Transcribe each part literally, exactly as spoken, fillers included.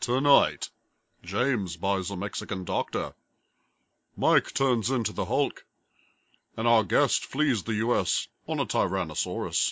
Tonight, James buys a Mexican doctor. Mike turns into the Hulk. And our guest flees the U S on a Tyrannosaurus.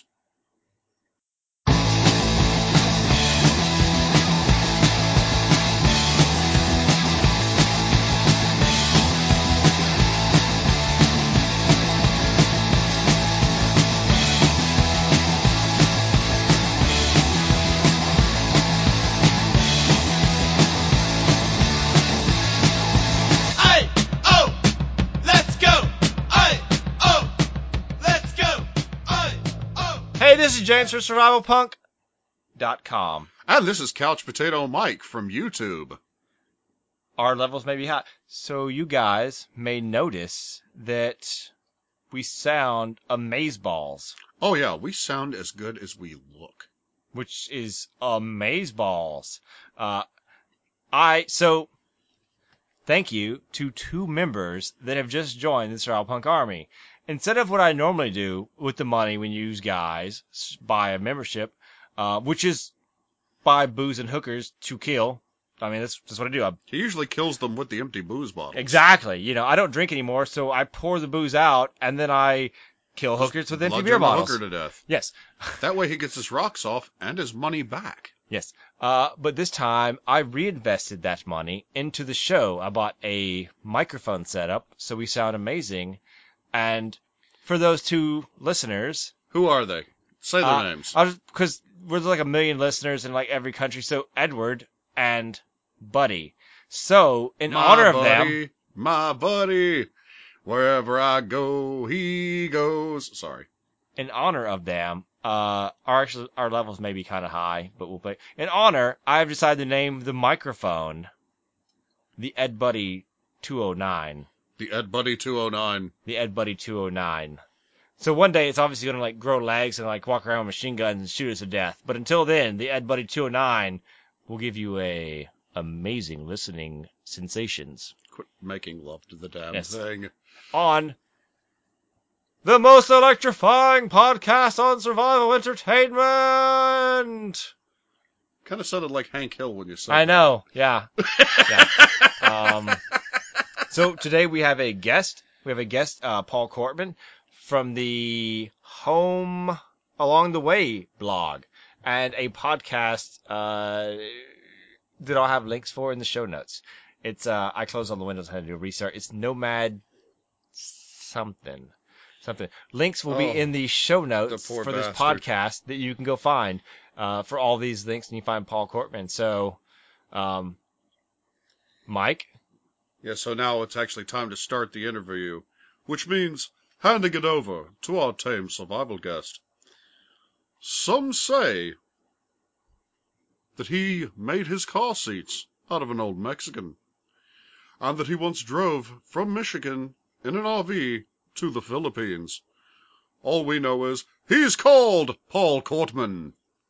Hey, this is James from Survival Punk dot com. And this is Couch Potato Mike from YouTube. Our levels may be high. So you guys may notice that we sound amazeballs. Oh yeah, we sound as good as we look. Which is amazeballs. Uh, I, so, thank you to two members that have just joined the Survival Punk Army. Instead of what I normally do with the money when you use guys, buy a membership, uh, which is buy booze and hookers to kill. I mean, that's, that's what I do. I, he usually kills them with the empty booze bottles. Exactly. You know, I don't drink anymore, so I pour the booze out, and then I kill Just hookers with empty beer bottles. Hooker to death. Yes. That way he gets his rocks off and his money back. Yes. Uh, but this time, I reinvested that money into the show. I bought a microphone setup, so we sound amazing. And for those two listeners... Who are they? Say their uh, names. Because we're like a million listeners in like every country. So Edward and Buddy. So in my honor buddy, of them... My buddy, wherever I go, he goes. Sorry. In honor of them, uh, our, actually, our levels may be kind of high, but we'll play. In honor, I've decided to name the microphone the Ed Buddy two oh nine. The Ed Buddy two oh nine. The Ed Buddy two oh nine. So one day it's obviously going to like grow legs and like walk around with machine guns and shoot us to death. But until then, the Ed Buddy two oh nine will give you a amazing listening sensations. Quit making love to the damn yes. thing. On the most electrifying podcast on survival entertainment. Kind of sounded like Hank Hill when you said I that. know. Yeah. yeah. Um, so today we have a guest. We have a guest, uh, Paul Cortman, from the Home Along the Way blog, and a podcast uh, that I'll have links for in the show notes. It's uh, I closed all the windows and had to do a restart. It's Nomad something. Something. Links will oh, be in the show notes the for bastard. this podcast that you can go find uh, for all these links, and you find Paul Cortman. So, um, Mike? Yeah, so now it's actually time to start the interview, which means handing it over to our tame survival guest. Some say that he made his car seats out of an old Mexican, and that he once drove from Michigan in an R V to the Philippines. All we know is he's called Paul Cortman.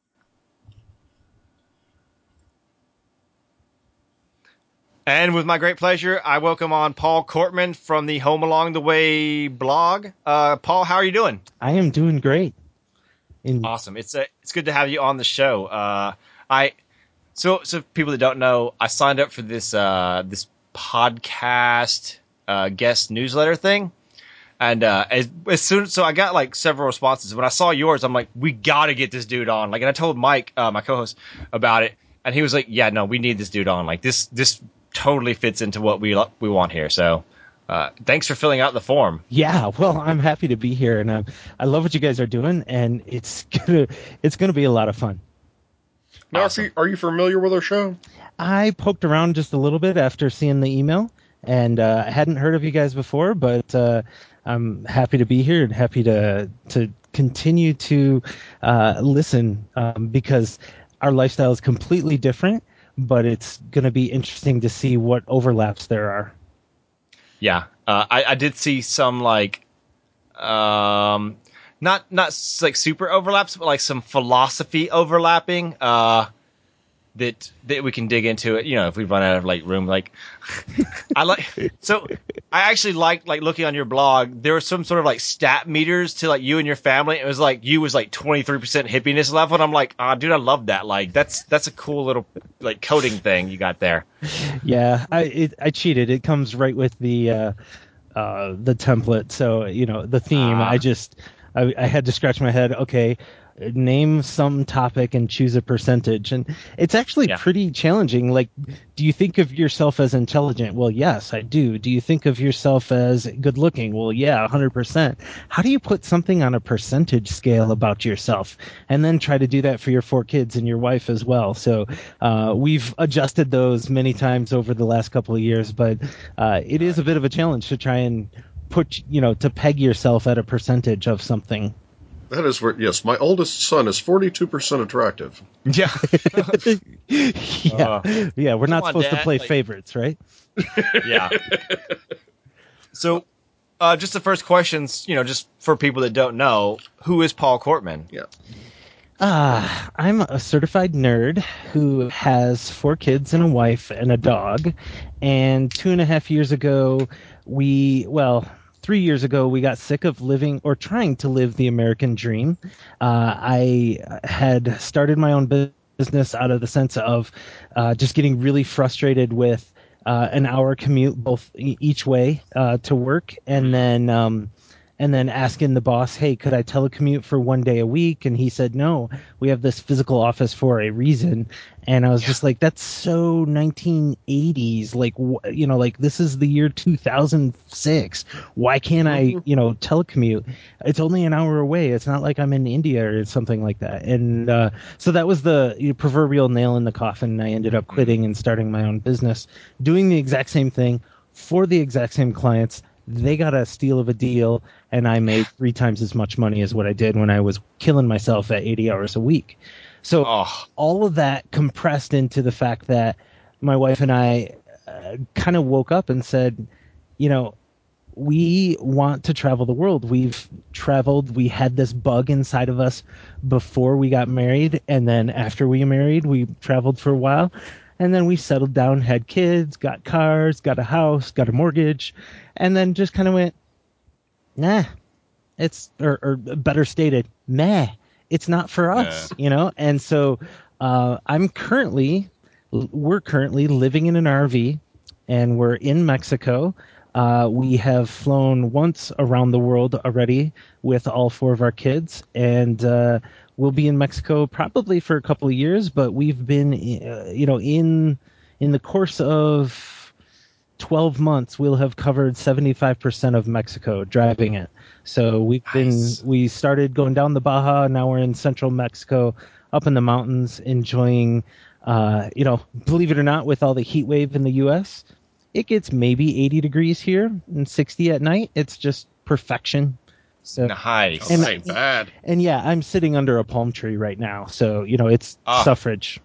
And with my great pleasure, I welcome on Paul Cortman from the Home Along the Way blog. Uh, Paul, how are you doing? I am doing great. In- awesome. It's a, it's good to have you on the show. Uh, I so so people that don't know, I signed up for this uh, this podcast uh, guest newsletter thing, and uh, as, as soon so I got like several responses. When I saw yours, I'm like, we got to get this dude on. Like, and I told Mike, uh, my co-host, about it, and he was like, yeah, no, we need this dude on. Like this this. Totally fits into what we we want here. So, uh, thanks for filling out the form. Yeah, well, I'm happy to be here, and I'm, I love what you guys are doing, and it's gonna it's gonna be a lot of fun. Now, awesome. are, you, are you familiar with our show? I poked around just a little bit after seeing the email, and uh, I hadn't heard of you guys before, but uh, I'm happy to be here and happy to to continue to uh, listen um, because our lifestyle is completely different. But it's going to be interesting to see what overlaps there are. Yeah, uh, I, I did see some like, um, not not like super overlaps, but like some philosophy overlapping. Uh, that that we can dig into it. You know, if we run out of like room, like I like. So I actually like like looking on your blog. There were some sort of like stat meters to like you and your family. It was like you was like twenty-three percent hippiness level, and I'm like, ah, oh, dude, I love that. Like that's that's a cool little like coding thing you got there. Yeah, I it, I cheated. It comes right with the uh, uh, the template. So you know the theme. Ah. I just I, I had to scratch my head. Okay, name some topic and choose a percentage, and it's actually Yeah. pretty challenging. Like, do you think of yourself as intelligent? Well, yes, I do. Do you think of yourself as good looking? Well, yeah, one hundred percent. How do you put something on a percentage scale about yourself and then try to do that for your four kids and your wife as well? So uh, we've adjusted those many times over the last couple of years, but uh, it is a bit of a challenge to try and put, you know, to peg yourself at a percentage of something. That is where, yes, my oldest son is forty-two percent attractive. Yeah. yeah, Uh, yeah. We're not on, supposed Dad. to play Like- favorites, right? Yeah. So, uh, just the first questions, you know, just for people that don't know, who is Paul Cortman? Yeah. Ah, I'm a certified nerd who has four kids and a wife and a dog. And two and a half years ago, we, well, three years ago, we got sick of living or trying to live the American dream. Uh, I had started my own business out of the sense of uh, just getting really frustrated with uh, an hour commute both e- each way uh, to work, and then um, and then asking the boss, hey, could I telecommute for one day a week? And he said, no, we have this physical office for a reason. And I was just like, that's so nineteen eighties. Like, wh- you know, like this is the year two thousand six. Why can't I, you know, telecommute? It's only an hour away. It's not like I'm in India or something like that. And uh, so that was the you know, proverbial nail in the coffin. I ended up quitting and starting my own business, doing the exact same thing for the exact same clients. They got a steal of a deal, and I made three times as much money as what I did when I was killing myself at eighty hours a week. So Oh. all of that compressed into the fact that my wife and I uh, kind of woke up and said, you know, we want to travel the world. We've traveled. We had this bug inside of us before we got married. And then after we married, we traveled for a while. And then we settled down, had kids, got cars, got a house, got a mortgage, and then just kind of went, nah, it's, or, or better stated, meh, it's not for us, you know? And so uh, I'm currently, we're currently living in an R V, and we're in Mexico. Uh, we have flown once around the world already with all four of our kids, and uh, we'll be in Mexico probably for a couple of years. But we've been, uh, you know, in in the course of twelve months, we'll have covered seventy-five percent of Mexico driving it. So we've Nice. been, we started going down the Baja. Now we're in central Mexico, up in the mountains, enjoying, uh, you know, believe it or not, with all the heat wave in the U S, it gets maybe eighty degrees here and sixty at night. It's just perfection. So, Nice. Oh, And- that ain't bad. and yeah, I'm sitting under a palm tree right now. So, you know, it's Ah. suffrage.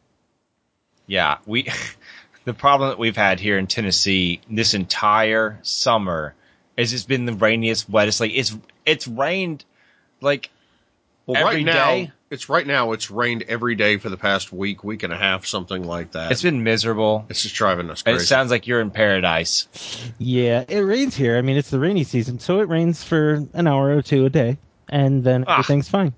Yeah, we the problem that we've had here in Tennessee this entire summer is it's been the rainiest, wettest. Like it's it's rained like Well, every right now, day? it's right now. It's rained every day for the past week, week and a half, something like that. it's been miserable. It's just driving us And crazy. it sounds like you're in paradise. Yeah, it rains here. I mean, it's the rainy season. So it rains for an hour or two a day. And then Ah. everything's fine.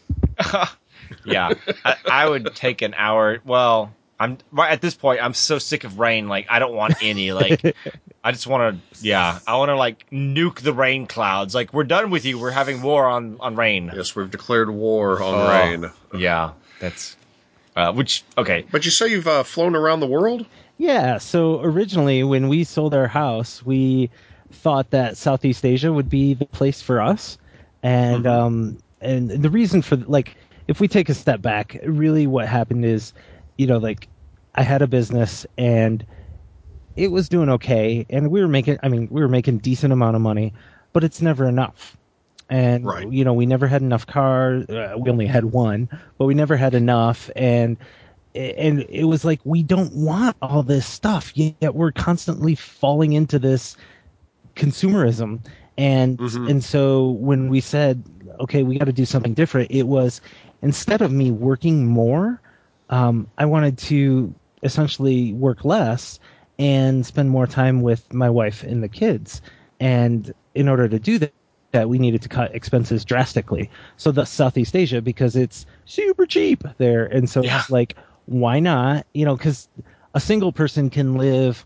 Yeah, I, I would take an hour. Well, I'm right at this point. I'm so sick of rain. Like I don't want any. Like I just want to. Yeah, I want to like nuke the rain clouds. Like we're done with you. We're having war on on rain. Yes, we've declared war on Oh, rain. Yeah, that's uh, which. Okay, But you say you've uh, flown around the world? Yeah, so originally when we sold our house, we thought that Southeast Asia would be the place for us. And um and the reason for like if we take a step back, really what happened is, you know, like I had a business and it was doing okay and we were making I mean, we were making decent amount of money, but it's never enough. And Right. you know, we never had enough cars. Uh, we only had one, but we never had enough and and it was like we don't want all this stuff, yet we're constantly falling into this consumerism. And Mhm. and so when we said, okay, we got to do something different, it was instead of me working more, um, I wanted to essentially work less and spend more time with my wife and the kids. And in order to do that, that we needed to cut expenses drastically. So that's Southeast Asia, because it's super cheap there. And so Yeah. it's like, why not? You know, because a single person can live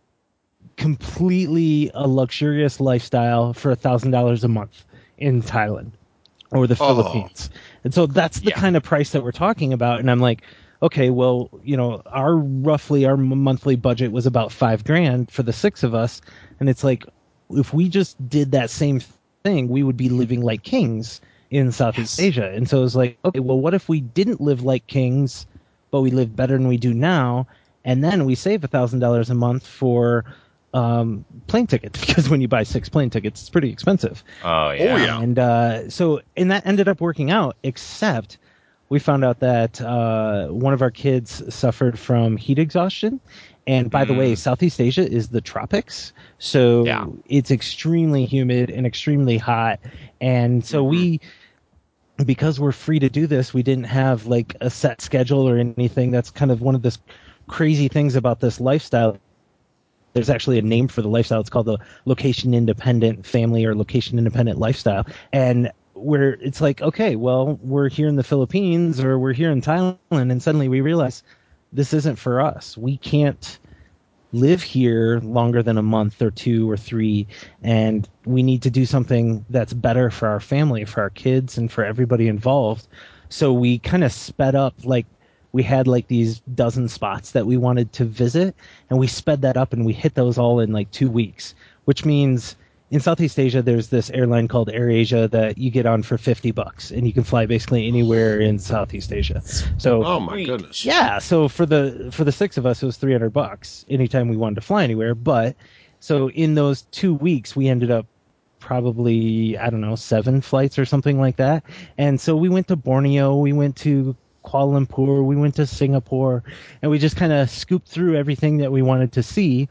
completely a luxurious lifestyle for a thousand dollars a month in Thailand or the Oh. Philippines. And so that's the Yeah. kind of price that we're talking about. And I'm like, okay, well, you know, our roughly our m- monthly budget was about five grand for the six of us. And it's like, if we just did that same thing, we would be living like kings in Southeast Yes. Asia. And so it was like, okay, well, what if we didn't live like kings, but we live better than we do now? And then we save a thousand dollars a month for um, plane tickets, because when you buy six plane tickets, it's pretty expensive. Oh yeah. Oh, yeah. And uh, so, and that ended up working out, except we found out that uh, one of our kids suffered from heat exhaustion. And by the way, Mm. Southeast Asia is the tropics. So Yeah. it's extremely humid and extremely hot. And so Mhm. we, because we're free to do this, we didn't have like a set schedule or anything. That's kind of one of the crazy things about this lifestyle. There's actually a name for the lifestyle. It's called the location independent family or location independent lifestyle. And where it's like, okay, well, we're here in the Philippines or we're here in Thailand, and suddenly we realize this isn't for us. We can't live here longer than a month or two or three, and we need to do something that's better for our family, for our kids, and for everybody involved. So we kind of sped up, like we had like these dozen spots that we wanted to visit, and we sped that up and we hit those all in like two weeks, which means in Southeast Asia, there's this airline called AirAsia that you get on for fifty bucks, and you can fly basically anywhere in Southeast Asia. So, Oh my Sweet. goodness. yeah, so for the for the six of us, it was three hundred bucks anytime we wanted to fly anywhere. But so in those two weeks, we ended up probably, I don't know, seven flights or something like that. And so we went to Borneo, we went to Kuala Lumpur, we went to Singapore, and we just kind of scooped through everything that we wanted to see.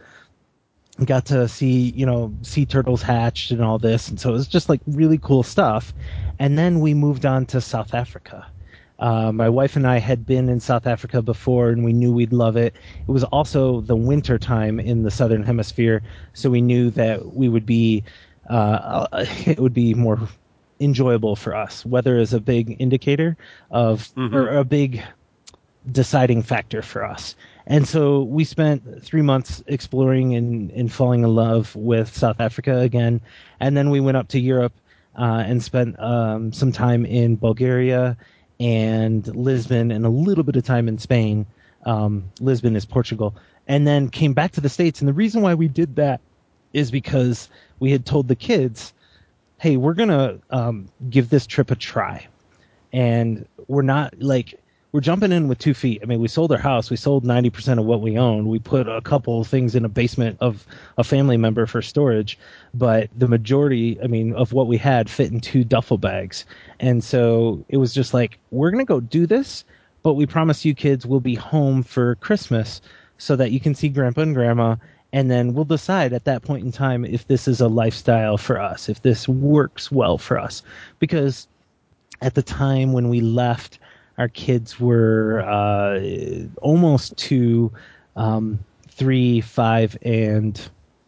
Got to see, you know, sea turtles hatched and all this. And so it was just like really cool stuff. And then we moved on to South Africa. Uh, my wife and I had been in South Africa before, and we knew we'd love it. It was also the winter time in the southern hemisphere, so we knew that we would be, uh, it would be more enjoyable for us. Weather is a big indicator of, Mhm. or a big deciding factor for us. And so we spent three months exploring and, and falling in love with South Africa again. And then we went up to Europe uh, and spent um, some time in Bulgaria and Lisbon and a little bit of time in Spain. Um, Lisbon is Portugal. And then came back to the States. And the reason why we did that is because we had told the kids, hey, we're going to um, give this trip a try. And we're not like, we're jumping in with two feet. I mean, we sold our house. We sold ninety percent of what we owned. We put a couple of things in a basement of a family member for storage, but the majority, I mean, of what we had fit in two duffel bags. And so it was just like, we're going to go do this, but we promise you kids we'll be home for Christmas so that you can see grandpa and grandma. And then we'll decide at that point in time if this is a lifestyle for us, if this works well for us. Because at the time when we left, our kids were uh, almost two, um, three, five, and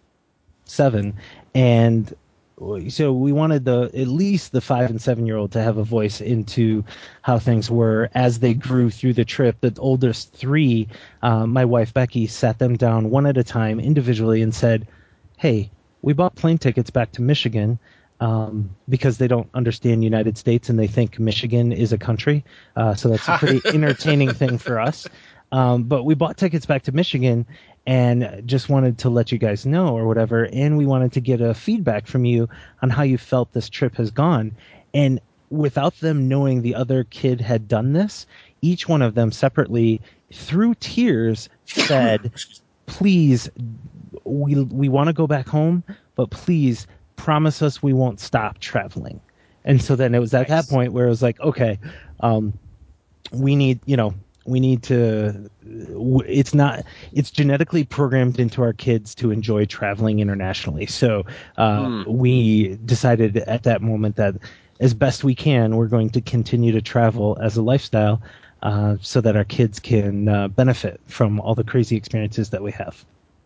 seven, and so we wanted the at least the five and seven year old to have a voice into how things were as they grew through the trip. The oldest three, uh, my wife Becky, sat them down one at a time individually and said, "Hey, we bought plane tickets back to Michigan." Um, because they don't understand United States and they think Michigan is a country. Uh, so that's a pretty entertaining thing for us. Um, but we bought tickets back to Michigan and just wanted to let you guys know or whatever. And we wanted to get a feedback from you on how you felt this trip has gone. And without them knowing the other kid had done this, each one of them separately, through tears, said, please, we, we want to go back home, but please, promise us we won't stop traveling. And so then it was at Nice. that point where it was like, okay, um, we need, you know, we need to, it's not, it's genetically programmed into our kids to enjoy traveling internationally. So uh, Mm. we decided at that moment that as best we can, we're going to continue to travel as a lifestyle. uh, so that our kids can uh, benefit from all the crazy experiences that we have.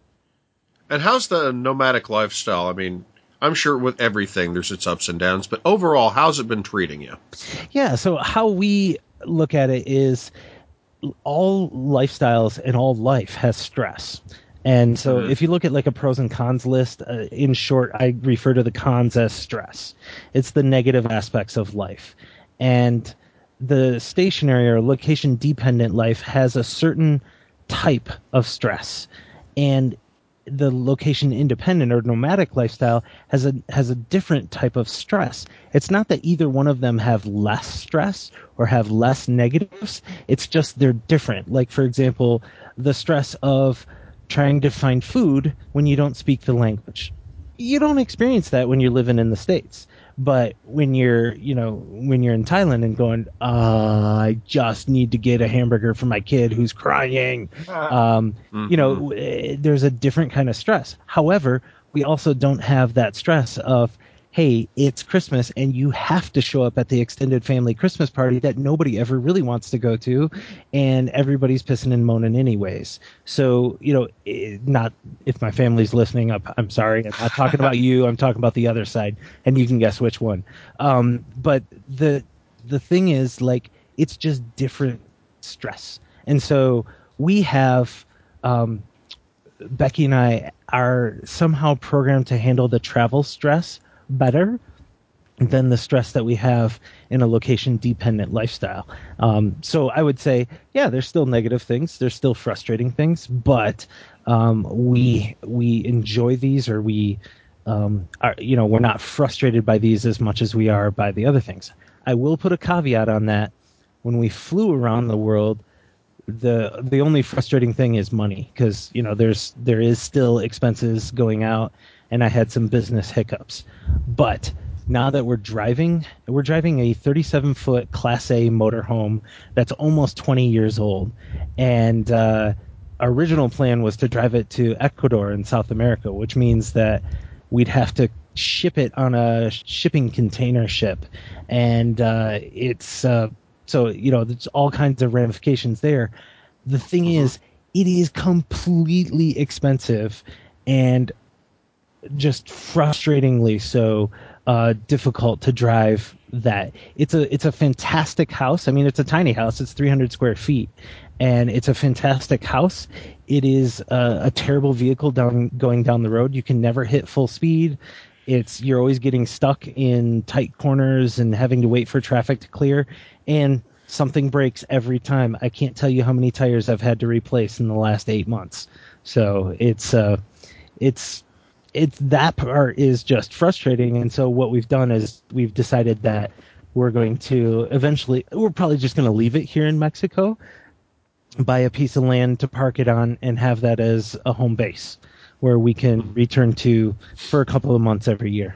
And how's the nomadic lifestyle? I mean, I'm sure with everything there's its ups and downs, but overall, how's it been treating you? Yeah, so how we look at it is all lifestyles and all life has stress. And so mm-hmm. if you look at like a pros and cons list, uh, in short, I refer to the cons as stress. It's the negative aspects of life. And the stationary or location dependent life has a certain type of stress. And the location independent or nomadic lifestyle has a has a different type of stress. It's not that either one of them have less stress or have less negatives. It's just they're different. Like, for example, the stress of trying to find food when you don't speak the language. You don't experience that when you're living in the States. But when you're, you know, when you're in Thailand and going, uh, I just need to get a hamburger for my kid who's crying, um, mm-hmm. you know, there's a different kind of stress. However, we also don't have that stress of, hey, it's Christmas and you have to show up at the extended family Christmas party that nobody ever really wants to go to, and everybody's pissing and moaning anyways. So, you know, it, not if my family's listening up, I'm sorry. I'm not talking about you. I'm talking about the other side, and you can guess which one. Um, but the the thing is, like, it's just different stress. And so we have um, Becky and I are somehow programmed to handle the travel stress better than the stress that we have in a location dependent lifestyle. Um, so I would say, yeah, there's still negative things. There's still frustrating things, but um, we, we enjoy these, or we, um, are, you know, we're not frustrated by these as much as we are by the other things. I will put a caveat on that. When we flew around the world, the, the only frustrating thing is money, because, you know, there's, there is still expenses going out, and I had some business hiccups. But now that we're driving, we're driving a thirty-seven foot Class A motorhome that's almost twenty years old. And uh, our original plan was to drive it to Ecuador in South America, which means that we'd have to ship it on a shipping container ship. And uh, it's, uh, so, you know, there's all kinds of ramifications there. The thing mm-hmm. is, it is completely expensive and just frustratingly so uh, difficult to drive that. It's a it's a fantastic house. I mean, it's a tiny house. It's three hundred square feet, and it's a fantastic house. It is a, a terrible vehicle down going down the road. You can never hit full speed. It's you're always getting stuck in tight corners and having to wait for traffic to clear, and something breaks every time. I can't tell you how many tires I've had to replace in the last eight months. So it's uh, it's it's that part is just frustrating. And so what we've done is we've decided that we're going to eventually, we're probably just going to leave it here in Mexico, buy a piece of land to park it on, and have that as a home base where we can return to for a couple of months every year.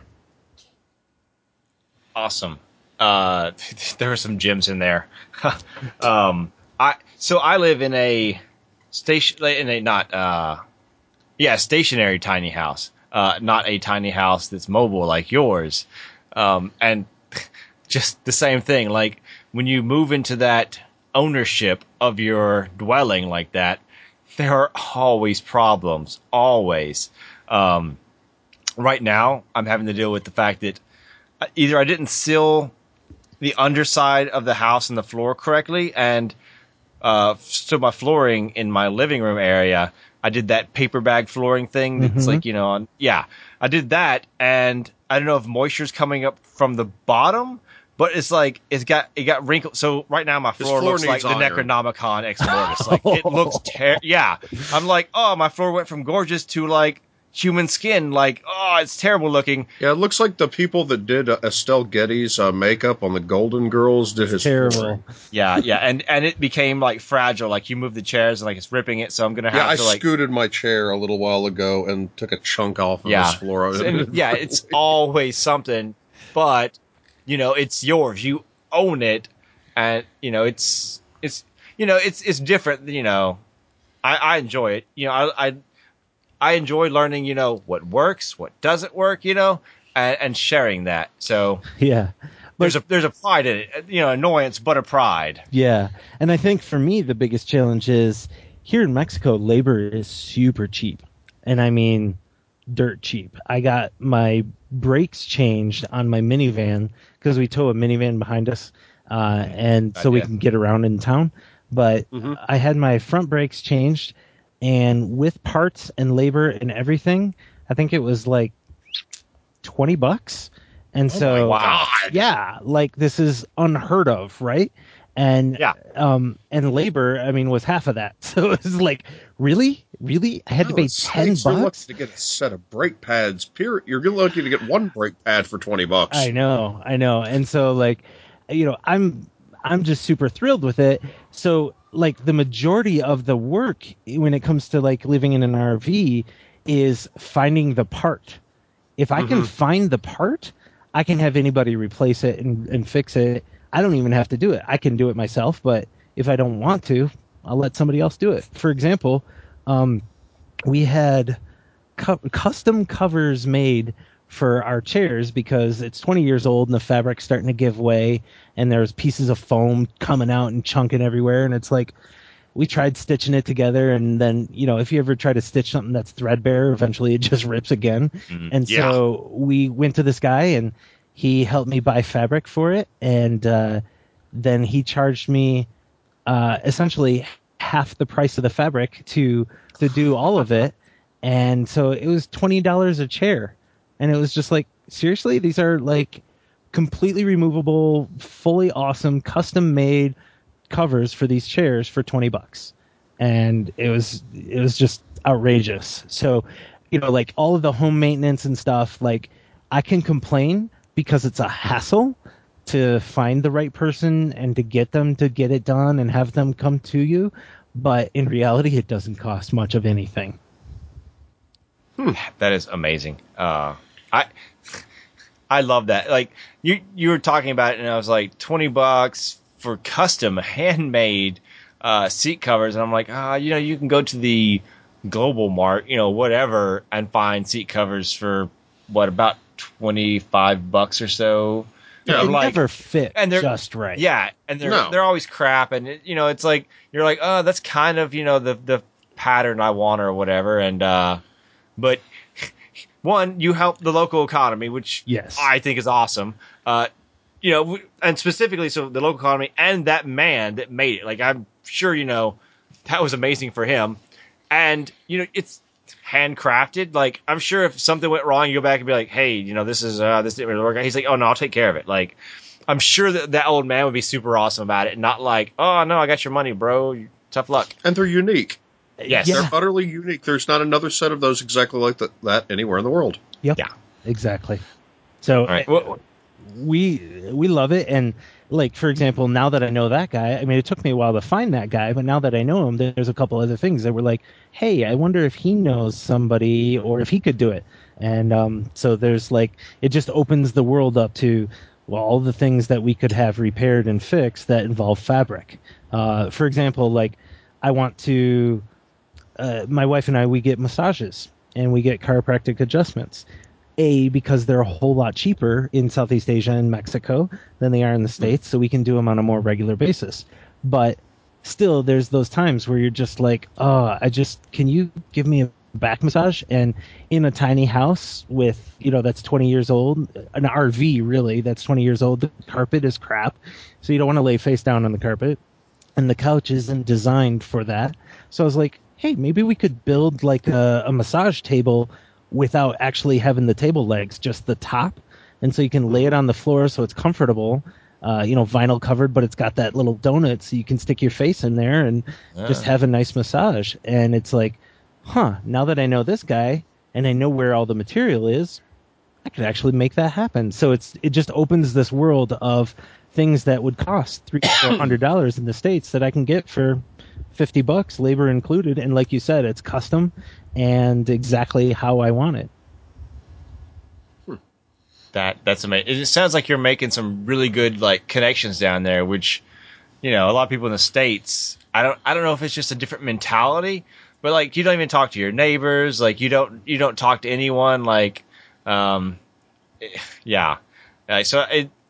Awesome. Uh, there were some gems in there. um, I so I live in a station in a not uh, yeah stationary tiny house. Uh, not a tiny house that's mobile like yours. Um, and just the same thing. Like when you move into that ownership of your dwelling like that, there are always problems. Always. Um, right now, I'm having to deal with the fact that either I didn't seal the underside of the house and the floor correctly, and uh, so my flooring in my living room area, I did that paper bag flooring thing that's mm-hmm. like, you know, on, yeah, I did that, and I don't know if moisture's coming up from the bottom, but it's like, it's got, it got wrinkled. So right now my floor, floor looks like iron. The Necronomicon Ex Mortis. Like, it looks ter- yeah. I'm like, oh, my floor went from gorgeous to like human skin. Like, oh, it's terrible looking. Yeah, it looks like the people that did uh, Estelle Getty's uh, makeup on the Golden Girls did his terrible. Floor. Yeah, yeah, and and it became like fragile. Like you move the chairs and like it's ripping it. So I'm gonna have yeah, to I like. scooted my chair a little while ago and took a chunk off of yeah. his floor. And, yeah, it's always something, but you know, it's yours. You own it, and you know, it's it's you know, it's it's different. You know, I, I enjoy it. You know, I. I I enjoy learning, you know, what works, what doesn't work, you know, and, and sharing that. So yeah, there's a there's a pride in it, you know, annoyance, but a pride. Yeah, and I think for me the biggest challenge is here in Mexico, labor is super cheap, and I mean dirt cheap. I got my brakes changed on my minivan because we tow a minivan behind us, uh, and so we can get around in town. But Mm-hmm. I had my front brakes changed, and with parts and labor and everything, I think it was like twenty bucks. And Oh so, my God. yeah, like this is unheard of, right? And Yeah. um, and labor, I mean, was half of that. So it was like, really, really, I had to Oh, pay it's ten States, you're bucks. lucky to get a set of brake pads. Period. You're lucky to get one brake pad for twenty bucks. I know, I know. And so like, you know, I'm I'm just super thrilled with it. So like the majority of the work when it comes to like living in an R V is finding the part. If I can Mhm. find the part, I can have anybody replace it and, and fix it. I don't even have to do it. I can do it myself, but if I don't want to, I'll let somebody else do it. For example, um, we had cu- custom covers made for our chairs because it's twenty years old and the fabric's starting to give way and there's pieces of foam coming out and chunking everywhere. And it's like, we tried stitching it together, and then, you know, if you ever try to stitch something that's threadbare, eventually it just rips again. Mhm. And Yeah. so we went to this guy, and he helped me buy fabric for it, and uh, then he charged me uh, essentially half the price of the fabric to to do all of it. And so it was twenty dollars a chair, and it was just like, seriously, these are like completely removable, fully awesome, custom made covers for these chairs for twenty bucks. And it was it was just outrageous. So, you know, like all of the home maintenance and stuff, like I can complain because it's a hassle to find the right person and to get them to get it done and have them come to you, but in reality it doesn't cost much of anything. That is amazing. Uh, I I love that. Like you you were talking about it, and I was like twenty bucks for custom handmade uh, seat covers, and I'm like, ah, you know, you can go to the Global Mart, you know, whatever, and find seat covers for what about twenty five bucks or so. But Yeah, they I'm like, never fit and they're just right. Yeah, and they're No. they're always crap, and it, you know, it's like you're like, oh, that's kind of, you know, the the pattern I want or whatever, and uh, but one, you help the local economy, which Yes. I think is awesome. Uh, you know, and specifically, so the local economy and that man that made it. Like, I'm sure you know that was amazing for him, and you know, it's handcrafted. Like, I'm sure if something went wrong, you go back and be like, hey, you know, this is uh, this didn't really work out. He's like, oh no, I'll take care of it. Like, I'm sure that that old man would be super awesome about it, and not like, oh no, I got your money, bro. Tough luck. And they're unique. Yes. Yeah. They're utterly unique. There's not another set of those exactly like that, that anywhere in the world. Yep. Yeah. Exactly. So All right. Well, we we love it. And like, for example, now that I know that guy, I mean, it took me a while to find that guy, but now that I know him, there's a couple other things that were like, hey, I wonder if he knows somebody or if he could do it. And um, so there's like, it just opens the world up to, well, all the things that we could have repaired and fixed that involve fabric. Uh, for example, like I want to, uh, my wife and I, we get massages and we get chiropractic adjustments. A, because they're a whole lot cheaper in Southeast Asia and Mexico than they are in the States, so we can do them on a more regular basis. But still, there's those times where you're just like, oh, I just, can you give me a back massage? And in a tiny house with, you know, that's twenty years old, an R V really, that's twenty years old, the carpet is crap, so you don't want to lay face down on the carpet. And the couch isn't designed for that. So I was like, hey, maybe we could build like a, a massage table without actually having the table legs, just the top. And so you can lay it on the floor so it's comfortable, uh, you know, vinyl covered, but it's got that little donut so you can stick your face in there and just have a nice massage. And it's like, huh, now that I know this guy and I know where all the material is, I could actually make that happen. So it's it just opens this world of things that would cost three four hundred dollars in the States that I can get for fifty bucks, labor included. And like you said, it's custom and exactly how I want it. That that's amazing. It sounds like you're making some really good like connections down there, which, you know, a lot of people in the States, I don't I don't know if it's just a different mentality, but like you don't even talk to your neighbors, like you don't you don't talk to anyone, like um yeah. Uh, so it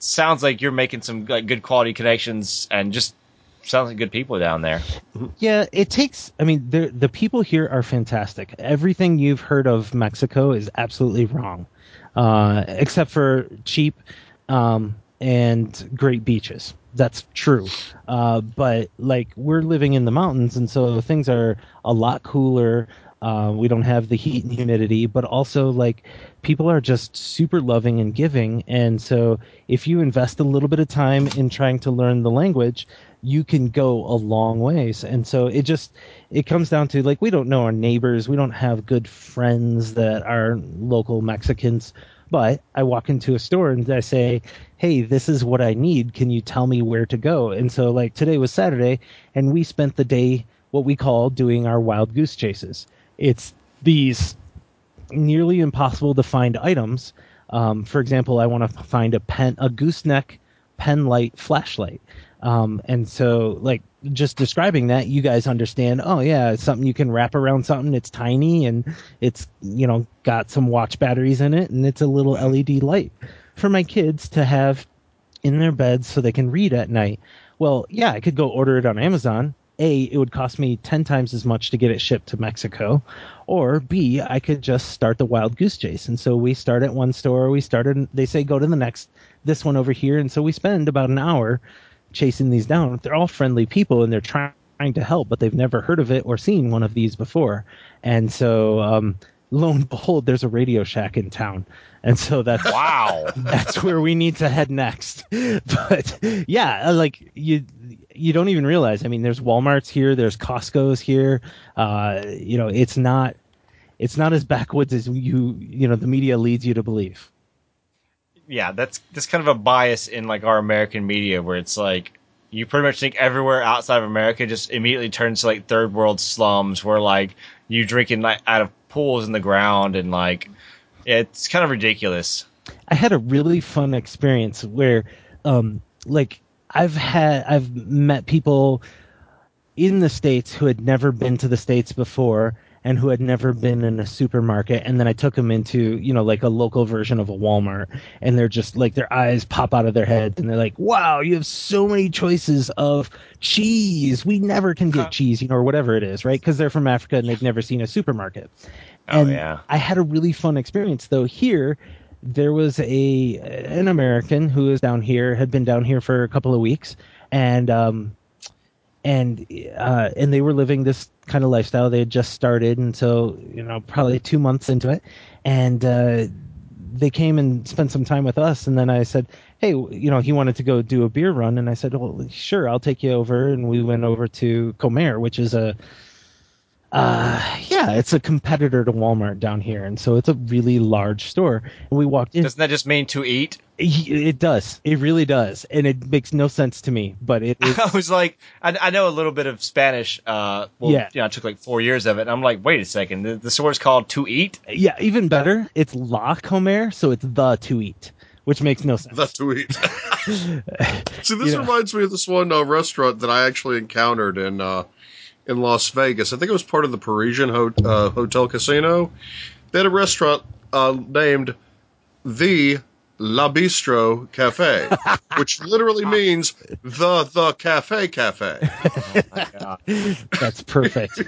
sounds like you're making some like good quality connections and just sounds like good people down there. Yeah, it takes. I mean, the the people here are fantastic. Everything you've heard of Mexico is absolutely wrong, uh, except for cheap um, and great beaches. That's true. Uh, but like we're living in the mountains, and so things are a lot cooler. Uh, we don't have the heat and humidity, but also like people are just super loving and giving. And so if you invest a little bit of time in trying to learn the language, you can go a long ways. And so it just, it comes down to like, we don't know our neighbors. We don't have good friends that are local Mexicans, but I walk into a store and I say, hey, this is what I need. Can you tell me where to go? And so like today was Saturday and we spent the day, what we call doing our wild goose chases. It's these nearly impossible to find items. Um, for example, I want to find a pen, a gooseneck pen light flashlight. Um, and so, like, just describing that, you guys understand, oh, yeah, it's something you can wrap around something. It's tiny and it's, you know, got some watch batteries in it and it's a little L E D light for my kids to have in their beds so they can read at night. Well, yeah, I could go order it on Amazon. A, it would cost me ten times as much to get it shipped to Mexico. Or B, I could just start the wild goose chase. And so we start at one store. We started, they say, go to the next, this one over here. And so we spend about an hour chasing these down. They're all friendly people and they're trying to help, but they've never heard of it or seen one of these before. And so, um, lo and behold, there's a Radio Shack in town. And so that's wow. That's where we need to head next. But yeah, like you, you don't even realize. I mean, there's Walmarts here, there's Costco's here. Uh, you know, it's not, it's not as backwoods as you, you know, the media leads you to believe. Yeah, that's that's kind of a bias in like our American media where it's like you pretty much think everywhere outside of America just immediately turns to like third world slums where like you drinking like out of pools in the ground and like it's kind of ridiculous. I had a really fun experience where, um, like I've had, I've met people in the States who had never been to the States before and who had never been in a supermarket. And then I took them into, you know, like a local version of a Walmart and they're just like, their eyes pop out of their heads and they're like, wow, you have so many choices of cheese. We never can get cheese, you know, or whatever it is, right? Because they're from Africa and they've never seen a supermarket. Oh, and yeah. I had a really fun experience though. Here, there was a an American who is down here, had been down here for a couple of weeks, and um, and uh, and they were living this kind of lifestyle. They had just started, and so you know, probably two months into it, and uh, they came and spent some time with us. And then I said, hey, you know, he wanted to go do a beer run, and I said, well, sure, I'll take you over. And we went over to Comer, which is a Uh, yeah, it's a competitor to Walmart down here, and so it's a really large store. And we walked in. Doesn't that just mean to eat? It does. It really does, and it makes no sense to me. But it is. I was like, I, I know a little bit of Spanish. Uh, well, Yeah. You know, I took like four years of it. And I'm like, wait a second, the, the store is called To Eat. Yeah, even better. It's La Comer, so it's the to eat, which makes no sense. The to eat. See, this You know. reminds me of this one uh, restaurant that I actually encountered in uh, in Las Vegas. I think it was part of the Parisian ho- uh, Hotel Casino. They had a restaurant uh, named the La Bistro Cafe, which literally means the the cafe cafe. Oh my God. That's perfect.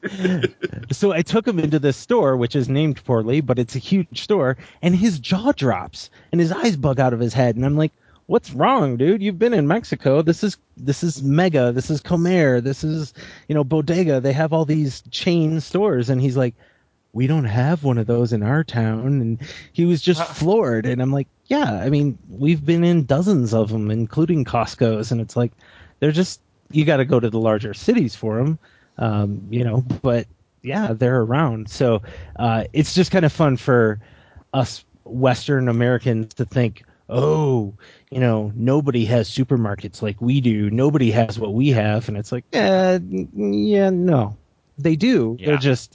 So I took him into this store, which is named poorly, but it's a huge store, and his jaw drops and his eyes bug out of his head, and I'm like, what's wrong, dude? You've been in Mexico. This is this is Mega. This is Comer. This is, you know, Bodega. They have all these chain stores, and he's like, we don't have one of those in our town. And he was just floored. And I'm like, yeah, I mean, we've been in dozens of them, including Costco's, and it's like they're just, you got to go to the larger cities for them, um, you know. But yeah, they're around. So uh, it's just kind of fun for us Western Americans to think, oh, you know, nobody has supermarkets like we do. Nobody has what we have. And it's like, eh, yeah, no, they do. Yeah. They're just,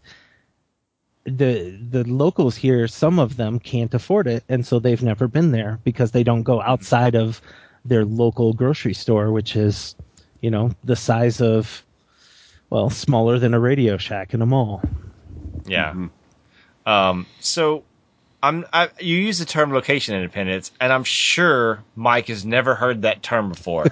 the the locals here, some of them can't afford it. And so they've never been there because they don't go outside of their local grocery store, which is, you know, the size of, well, smaller than a Radio Shack in a mall. Yeah. Um, so I'm I, you use the term location independence, and I'm sure Mike has never heard that term before.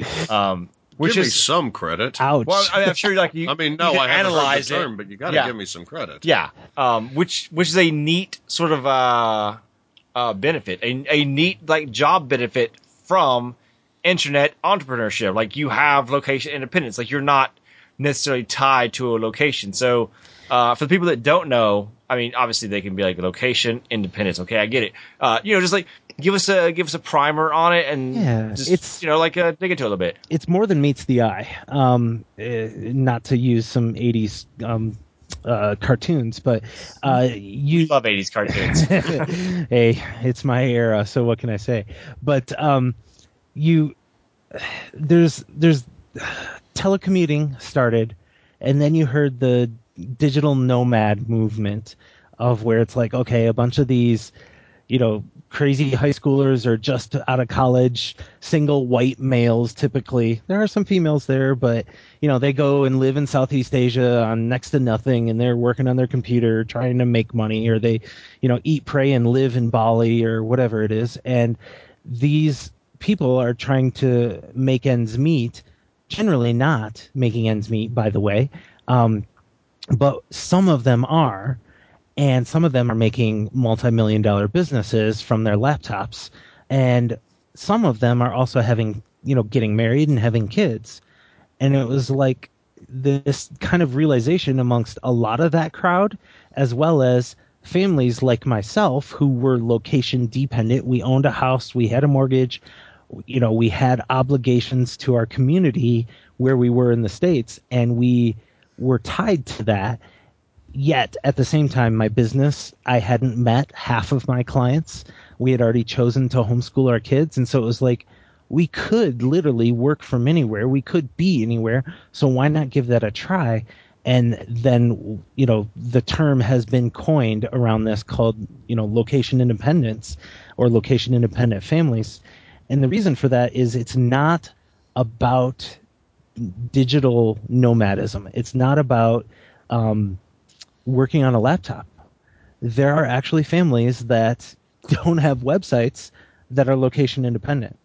Um, which give is me some credit. Ouch. well, I mean, I'm sure like you. I mean, no, you I can haven't heard analyze the term, it. but you got to Yeah. give me some credit. Yeah, um, which which is a neat sort of uh, uh, benefit, a a neat like job benefit from internet entrepreneurship. Like you have location independence. Like you're not necessarily tied to a location. So uh, for the people that don't know, I mean, obviously they can be like location independence. Okay, I get it. Uh, you know, just like give us a give us a primer on it, and Yeah, just it's- you know like uh, dig into it a little bit. It's more than meets the eye. Um, eh, not to use some eighties um, uh, cartoons, but uh, you We love eighties cartoons. hey, it's my era, so what can I say? But um, you there's there's telecommuting started, and then you heard the digital nomad movement of where it's like, okay, a bunch of these, you know, crazy high schoolers or just out of college, single white males typically. There are some females there, but you know, they go and live in Southeast Asia on next to nothing, and they're working on their computer trying to make money, or they, you know, eat, pray, and live in Bali or whatever it is. And these people are trying to make ends meet, generally not making ends meet, by the way. Um, but some of them are. And some of them are making multi-million dollar businesses from their laptops. And some of them are also having, you know, getting married and having kids. And it was like this kind of realization amongst a lot of that crowd, as well as families like myself who were location dependent. We owned a house, we had a mortgage, you know, we had obligations to our community where we were in the States, and we were tied to that. Yet at the same time, my business, I hadn't met half of my clients. We had already chosen to homeschool our kids. And so it was like, we could literally work from anywhere. We could be anywhere. So why not give that a try? And then, you know, the term has been coined around this called, you know, location independence or location independent families. And the reason for that is it's not about digital nomadism. It's not about, um, working on a laptop. There are actually families that don't have websites that are location independent.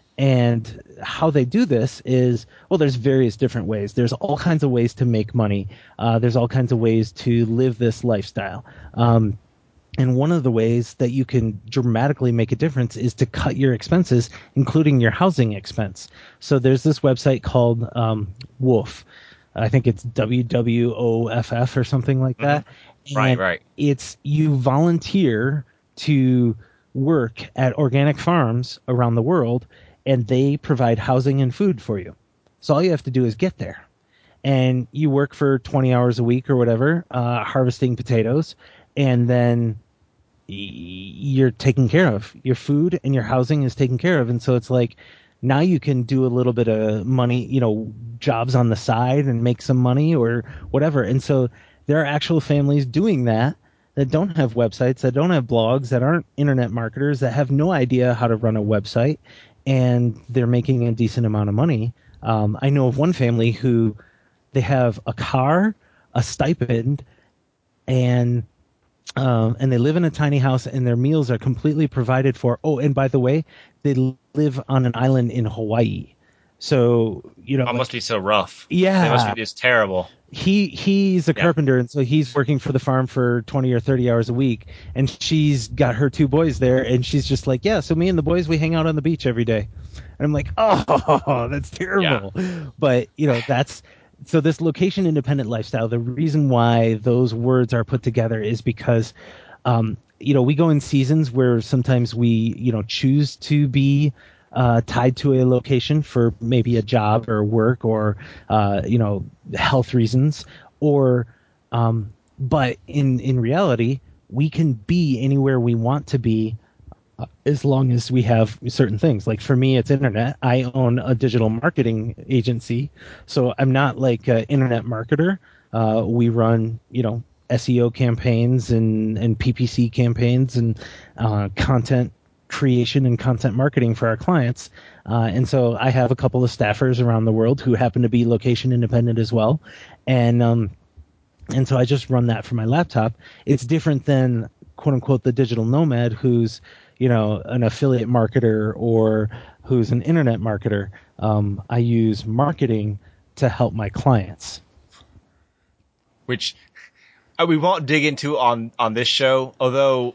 And how they do this is, well, there's various different ways. There's all kinds of ways to make money. Uh, there's all kinds of ways to live this lifestyle. Um, and one of the ways that you can dramatically make a difference is to cut your expenses, including your housing expense. So there's this website called um, Woof. I think it's W W O F F or something like that. Mm-hmm. Right, And right. It's you volunteer to work at organic farms around the world, and they provide housing and food for you. So all you have to do is get there. And you work for twenty hours a week or whatever, uh, harvesting potatoes, and then y- you're taken care of. Your food and your housing is taken care of. And so it's like, now you can do a little bit of money, you know, jobs on the side and make some money or whatever. And so there are actual families doing that that don't have websites, that don't have blogs, that aren't internet marketers, that have no idea how to run a website, and they're making a decent amount of money. Um, I know of one family who they have a car, a stipend, and Um, and they live in a tiny house, and their meals are completely provided for. Oh, and by the way, they live on an island in Hawaii. So, you know, Oh, it must be so rough. Yeah. It must be just terrible. he he's a Yeah. carpenter, and so he's working for the farm for twenty or thirty hours a week, and she's got her two boys there, and she's just like, yeah, so me and the boys, we hang out on the beach every day. And I'm like, oh, that's terrible. But, you know, that's so this location independent lifestyle, the reason why those words are put together is because, um, you know, we go in seasons where sometimes we, you know, choose to be uh, tied to a location for maybe a job or work or, uh, you know, health reasons, or, um, but in, in reality, we can be anywhere we want to be uh, as long as we have certain things. Like for me, it's internet. I own a digital marketing agency, so I'm not like an internet marketer. Uh, we run, you know, S E O campaigns and, and P P C campaigns and uh, content creation and content marketing for our clients. Uh, and so I have a couple of staffers around the world who happen to be location independent as well. And, um, and so I just run that from my laptop. It's different than quote unquote the digital nomad who's, you know, an affiliate marketer or who's an internet marketer. Um, I use marketing to help my clients. Which uh, we won't dig into on, on this show, although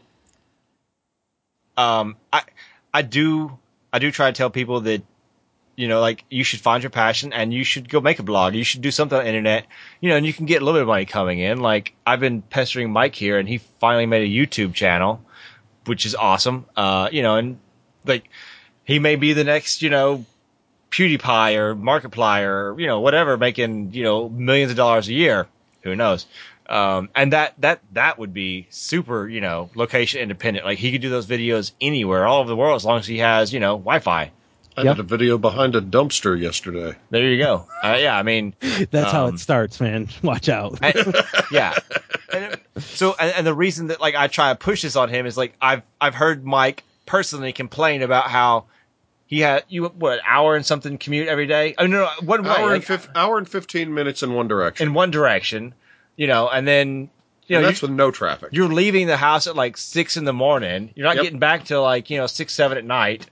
um, I I do I do try to tell people that, you know, like, you should find your passion and you should go make a blog. You should do something on the internet, you know, and you can get a little bit of money coming in. Like, I've been pestering Mike here, and he finally made a YouTube channel, which is awesome. Uh, you know, and like, he may be the next, you know, PewDiePie or Markiplier or, you know, whatever, making, you know, millions of dollars a year. Who knows? Um, and that, that, that would be super, you know, location independent. Like, he could do those videos anywhere, all over the world, as long as he has, you know, Wi-Fi. I Yep. did a video behind a dumpster yesterday. There you go. Uh, yeah, I mean, That's how um, it starts, man. Watch out. I, yeah. And it- so, and, and the reason that, like, I try to push this on him is, like, I've, I've heard Mike personally complain about how he had, you, what, an hour and something commute every day? Oh, no, no, one way. Hour like, and fif- hour and fifteen minutes in one direction. in one direction, you know, and then, you know, and that's you, with no traffic. you're leaving the house at, like, six in the morning. You're not Yep. getting back till, like, you know, six, seven at night.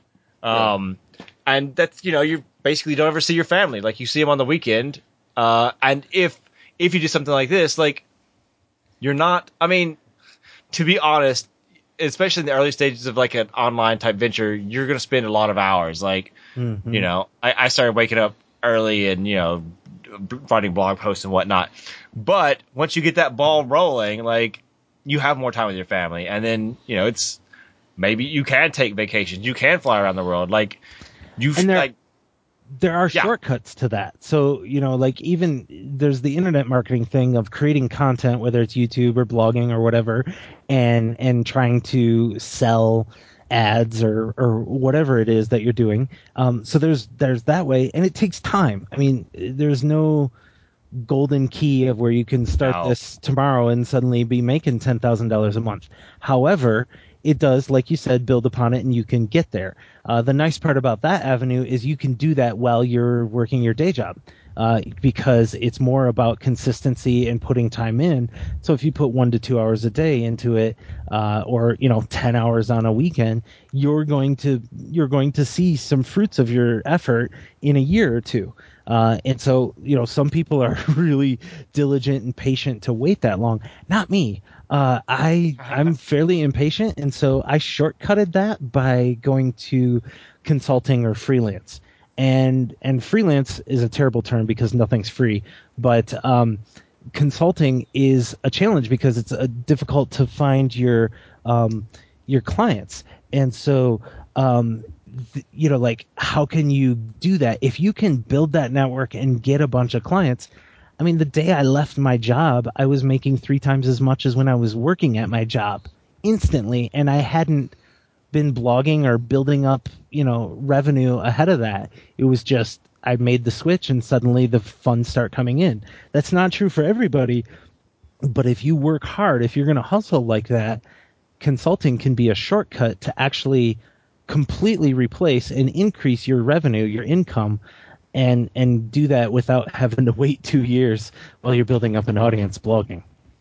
Um, and that's, you know, you basically don't ever see your family. Like, you see them on the weekend. Uh, and if, if you do something like this, like, you're not, I mean, to be honest, especially in the early stages of, like, an online type venture, you're going to spend a lot of hours. Like, Mhm. you know, I, I started waking up early and, you know, writing blog posts and whatnot. But once you get that ball rolling, like, you have more time with your family. And then, you know, it's, maybe you can take vacations. You can fly around the world. Like, you And there- like, There are Yeah. shortcuts to that. So, you know, like, even there's the internet marketing thing of creating content, whether it's YouTube or blogging or whatever, and and trying to sell ads or or whatever it is that you're doing. Um, so there's there's that way, and it takes time. I mean, there's no golden key of where you can start No. this tomorrow and suddenly be making ten thousand dollars a month. However, it does, like you said, build upon it and you can get there. Uh, the nice part about that avenue is you can do that while you're working your day job. Uh, because it's more about consistency and putting time in. So if you put one to two hours a day into it, uh, or, you know, ten hours on a weekend, you're going to, you're going to see some fruits of your effort in a year or two. Uh, and so, you know, some people are really diligent and patient to wait that long. Not me. Uh, I, I'm fairly impatient. And so I shortcutted that by going to consulting or freelance. And and freelance is a terrible term because nothing's free, but um, consulting is a challenge because it's uh, difficult to find your um, your clients. And so, um, th- you know, like, how can you do that? If you can build that network and get a bunch of clients, I mean, the day I left my job, I was making three times as much as when I was working at my job instantly, and I hadn't been blogging or building up, you know, revenue ahead of that. It was just I made the switch and suddenly the funds start coming in. That's not true for everybody, but if you work hard, if you're going to hustle like that, consulting can be a shortcut to actually completely replace and increase your revenue, your income, and and do that without having to wait two years while you're building up an audience blogging.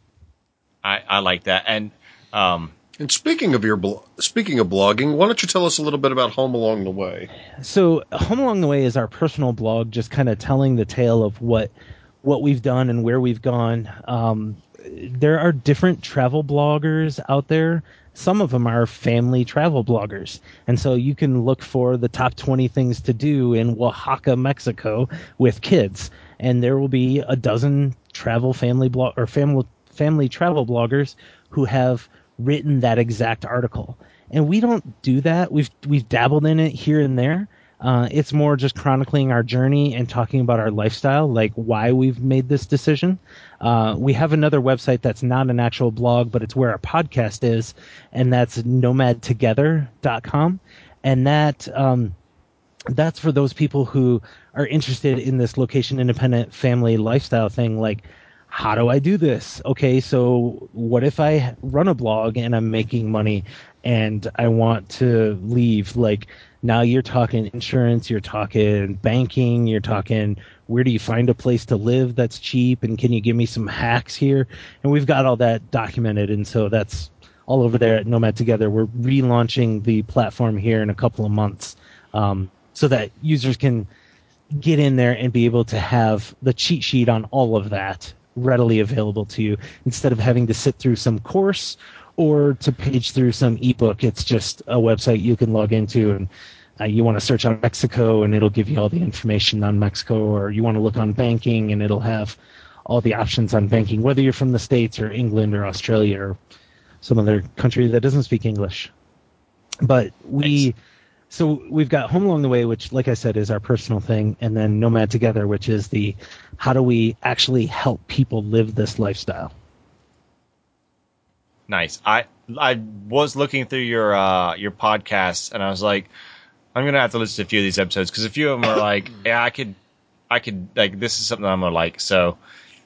I, I like that. And, um, And speaking of your blo- speaking of blogging, why don't you tell us a little bit about Home Along the Way? So Home Along the Way is our personal blog, just kind of telling the tale of what what we've done and where we've gone. Um, there are different travel bloggers out there. Some of them are family travel bloggers. And so you can look for the top twenty things to do in Oaxaca, Mexico with kids. And there will be a dozen travel family blog or family family travel bloggers who have written that exact article. And we don't do that. We've we've dabbled in it here and there. Uh, it's more just chronicling our journey and talking about our lifestyle, like why we've made this decision. Uh, we have another website that's not an actual blog, but it's where our podcast is, and that's nomad together dot com. And that um, that's for those people who are interested in this location independent family lifestyle thing, like, how do I do this? Okay, so what if I run a blog and I'm making money and I want to leave? Like, now you're talking insurance, you're talking banking, you're talking where do you find a place to live that's cheap, and can you give me some hacks here? And we've got all that documented, and so that's all over there at Nomad Together. We're relaunching the platform here in a couple of months, um, so that users can get in there and be able to have the cheat sheet on all of that readily available to you instead of having to sit through some course or to page through some ebook. It's just a website you can log into, and uh, you want to search on Mexico and it'll give you all the information on Mexico, or you want to look on banking and it'll have all the options on banking, whether you're from the States or England or Australia or some other country that doesn't speak English. But we, Thanks. So we've got Home Along the Way, which, like I said, is our personal thing, and then Nomad Together, which is the how do we actually help people live this lifestyle. Nice. I I was looking through your uh, your podcasts, and I was like, I'm gonna have to listen to a few of these episodes because a few of them are like, yeah, I could, I could like this is something I'm gonna like. So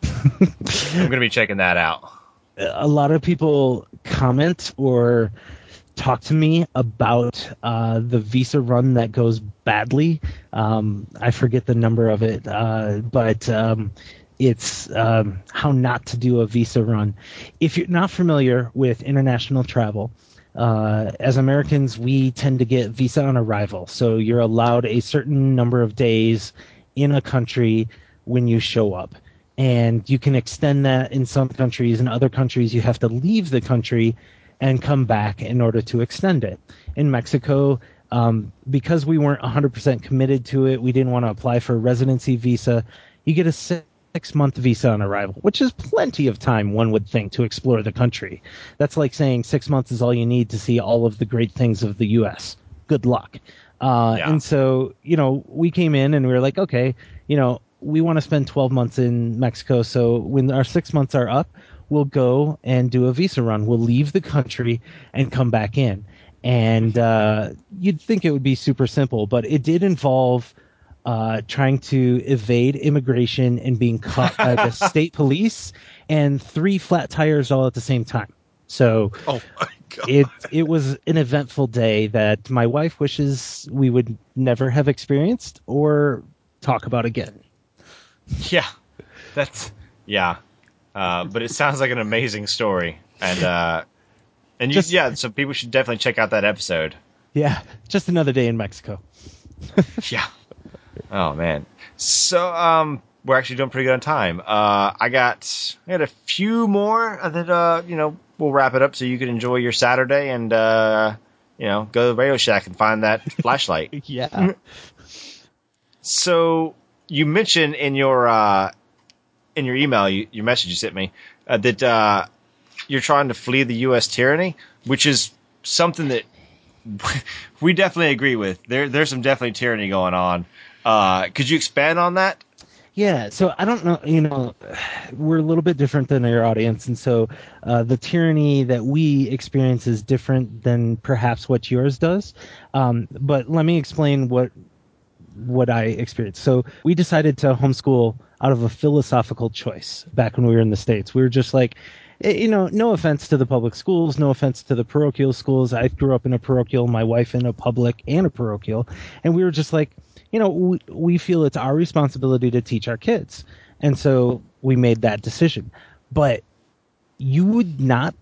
I'm gonna be checking that out. A lot of people comment or talk to me about uh, the visa run that goes badly. Um, I forget the number of it, uh, but um, it's um, how not to do a visa run. If you're not familiar with international travel, uh, as Americans, we tend to get visa on arrival. So you're allowed a certain number of days in a country when you show up. And you can extend that in some countries. In other countries, you have to leave the country and come back in order to extend it. In Mexico, um, because we weren't one hundred percent committed to it, we didn't want to apply for a residency visa. You get a six-month visa on arrival, which is plenty of time, one would think, to explore the country. That's like saying six months is all you need to see all of the great things of the U S. Good luck. Uh, yeah. And so, you know, we came in and we were like, okay, you know, we want to spend twelve months in Mexico, so when our six months are up, we'll go and do a visa run. We'll leave the country and come back in. And uh, you'd think it would be super simple, but it did involve uh, trying to evade immigration and being caught by the state police and three flat tires all at the same time. So oh my God. it it was an eventful day that my wife wishes we would never have experienced or talk about again. Yeah, that's yeah. Uh, but it sounds like an amazing story, and uh, and you, just, yeah, so people should definitely check out that episode. Yeah, just another day in Mexico. Yeah. Oh man. So um, we're actually doing pretty good on time. Uh, I got I got a few more that uh, you know, we'll wrap it up so you can enjoy your Saturday and uh, you know, go to the Radio Shack and find that flashlight. Yeah. So you mentioned in your uh, in your email, you, your message you sent me, uh, that uh, you're trying to flee the U S tyranny, which is something that we definitely agree with. There, there's some definitely tyranny going on. Uh, could you expand on that? Yeah, so I don't know, you know, we're a little bit different than your audience, and so uh, the tyranny that we experience is different than perhaps what yours does. Um, but let me explain what what I experienced. So we decided to homeschool out of a philosophical choice back when we were in the States. We were just like, you know, no offense to the public schools, no offense to the parochial schools. I grew up in a parochial, my wife in a public and a parochial. And we were just like, you know, we, we feel it's our responsibility to teach our kids. And so we made that decision. But you would not,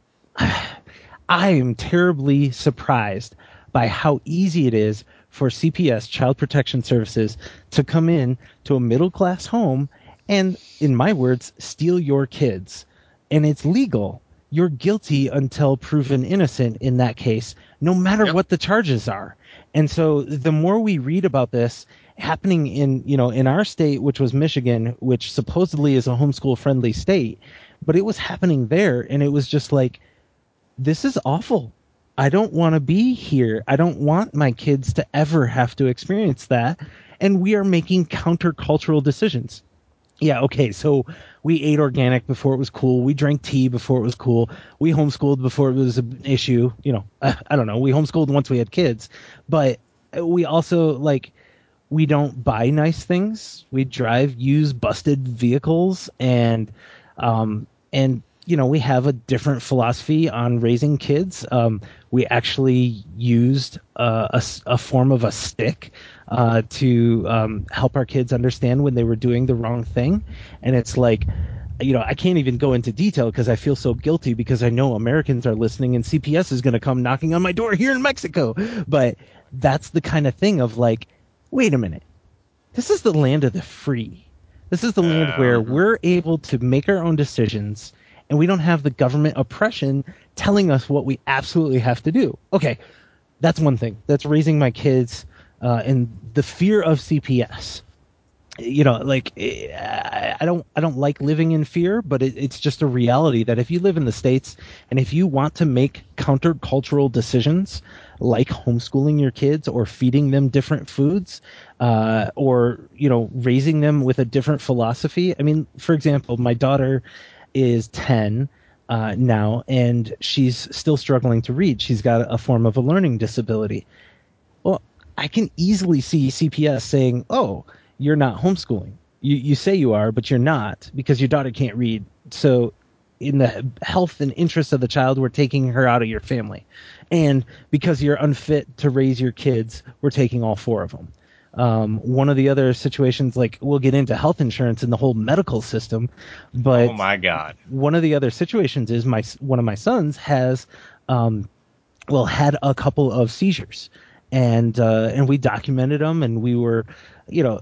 I am terribly surprised by how easy it is for C P S, Child Protection Services, to come in to a middle-class home and, in my words, steal your kids. And it's legal. You're guilty until proven innocent in that case, no matter yep. what the charges are. And so the more we read about this happening in, you know, in our state, which was Michigan, which supposedly is a homeschool-friendly state, but it was happening there, and it was just like, this is awful. I don't want to be here. I don't want my kids to ever have to experience that. And we are making countercultural decisions. Yeah, okay, so we ate organic before it was cool. We drank tea before it was cool. We homeschooled before it was an issue. You know, I, I don't know. We homeschooled once we had kids. But we also, like, we don't buy nice things. We drive used, busted vehicles. And, um, and you know, we have a different philosophy on raising kids. Um, we actually used uh, a, a form of a stick uh, to um, help our kids understand when they were doing the wrong thing. And it's like, you know, I can't even go into detail because I feel so guilty because I know Americans are listening and C P S is going to come knocking on my door here in Mexico. But that's the kind of thing of like, wait a minute, this is the land of the free. This is the land where we're able to make our own decisions and we don't have the government oppression telling us what we absolutely have to do. Okay, that's one thing. That's raising my kids uh, and the fear of C P S. You know, like I don't, I don't like living in fear, but it, it's just a reality that if you live in the States and if you want to make countercultural decisions like homeschooling your kids or feeding them different foods, uh, or you know, raising them with a different philosophy. I mean, for example, my daughter is ten uh, now, and she's still struggling to read. She's got a form of a learning disability. Well, I can easily see C P S saying, "Oh, you're not homeschooling. You you say you are, but you're not because your daughter can't read. So in the health and interest of the child, we're taking her out of your family. And because you're unfit to raise your kids, we're taking all four of them." Um, one of the other situations, like we'll get into health insurance and the whole medical system, but oh my God, one of the other situations is my one of my sons has, um, well, had a couple of seizures, and uh, and we documented them, and we were, you know,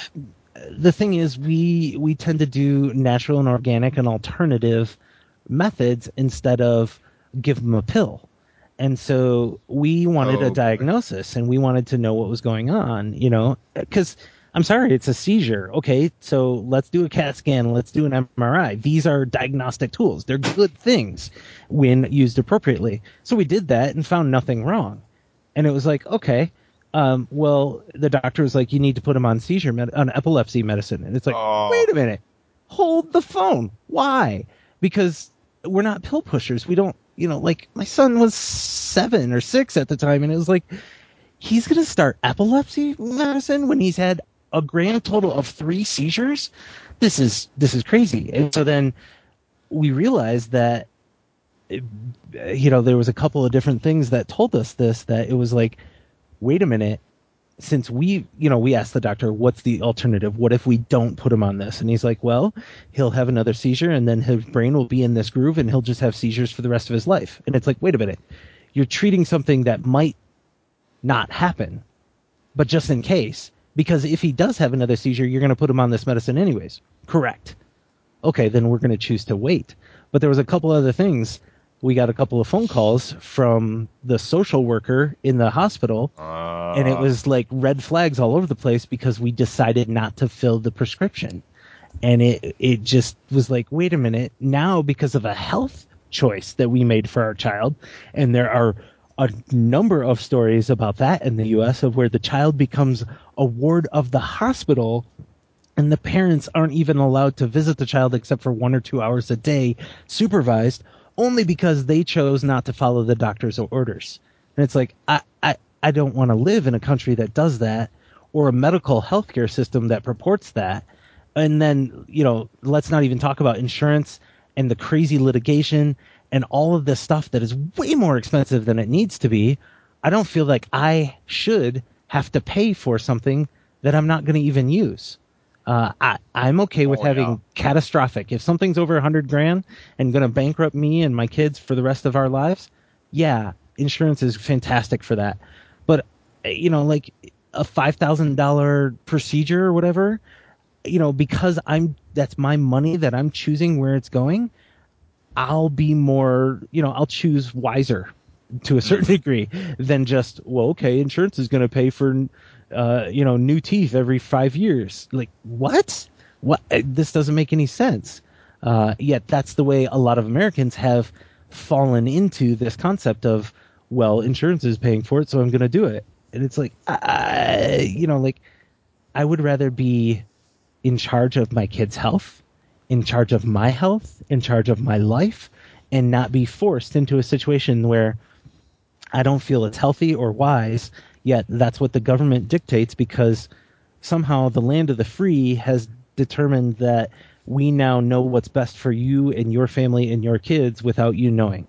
the thing is we we tend to do natural and organic and alternative methods instead of give them a pill. And so we wanted Oh, a diagnosis and we wanted to know what was going on, you know, because I'm sorry, it's a seizure. Okay, so let's do a CAT scan. Let's do an M R I. These are diagnostic tools. They're good things when used appropriately. So we did that and found nothing wrong. And it was like, okay, um, well, the doctor was like, you need to put him on seizure, med- on epilepsy medicine. And it's like, Oh. wait a minute, hold the phone. Why? Because we're not pill pushers. We don't, you know, like my son was seven or six at the time, and it was like, he's going to start epilepsy medicine when he's had a grand total of three seizures. This is, this is crazy. And so then we realized that, you know, there was a couple of different things that told us this, that it was like, wait a minute, since we, you know, we asked the doctor, what's the alternative? What if we don't put him on this? And he's like, well, he'll have another seizure and then his brain will be in this groove and he'll just have seizures for the rest of his life. And it's like, wait a minute, you're treating something that might not happen, but just in case, because if he does have another seizure, you're going to put him on this medicine anyways. Correct. Okay, then we're going to choose to wait. But there was a couple other things. We got a couple of phone calls from the social worker in the hospital, uh, and it was like red flags all over the place because we decided not to fill the prescription. And it it just was like, wait a minute, now because of a health choice that we made for our child, and there are a number of stories about that in the U S of where the child becomes a ward of the hospital and the parents aren't even allowed to visit the child except for one or two hours a day supervised, only because they chose not to follow the doctor's orders. And it's like, I, I, I don't want to live in a country that does that, or a medical healthcare system that purports that. And then, you know, let's not even talk about insurance and the crazy litigation and all of this stuff that is way more expensive than it needs to be. I don't feel like I should have to pay for something that I'm not going to even use. Uh, I, I'm okay with Oh, having yeah. catastrophic. If something's over a hundred grand and going to bankrupt me and my kids for the rest of our lives, yeah, insurance is fantastic for that. But, you know, like a five thousand dollars procedure or whatever, you know, because I'm, that's my money that I'm choosing where it's going, I'll be more, you know, I'll choose wiser to a certain degree than just, well, okay, insurance is going to pay for, uh, you know, new teeth every five years. Like, what? What? This doesn't make any sense. Uh, yet that's the way a lot of Americans have fallen into this concept of, well, insurance is paying for it, so I'm going to do it. And it's like, I, you know, like, I would rather be in charge of my kids' health, in charge of my health, in charge of my life, and not be forced into a situation where I don't feel it's healthy or wise, yet that's what the government dictates because somehow the land of the free has determined that we now know what's best for you and your family and your kids without you knowing.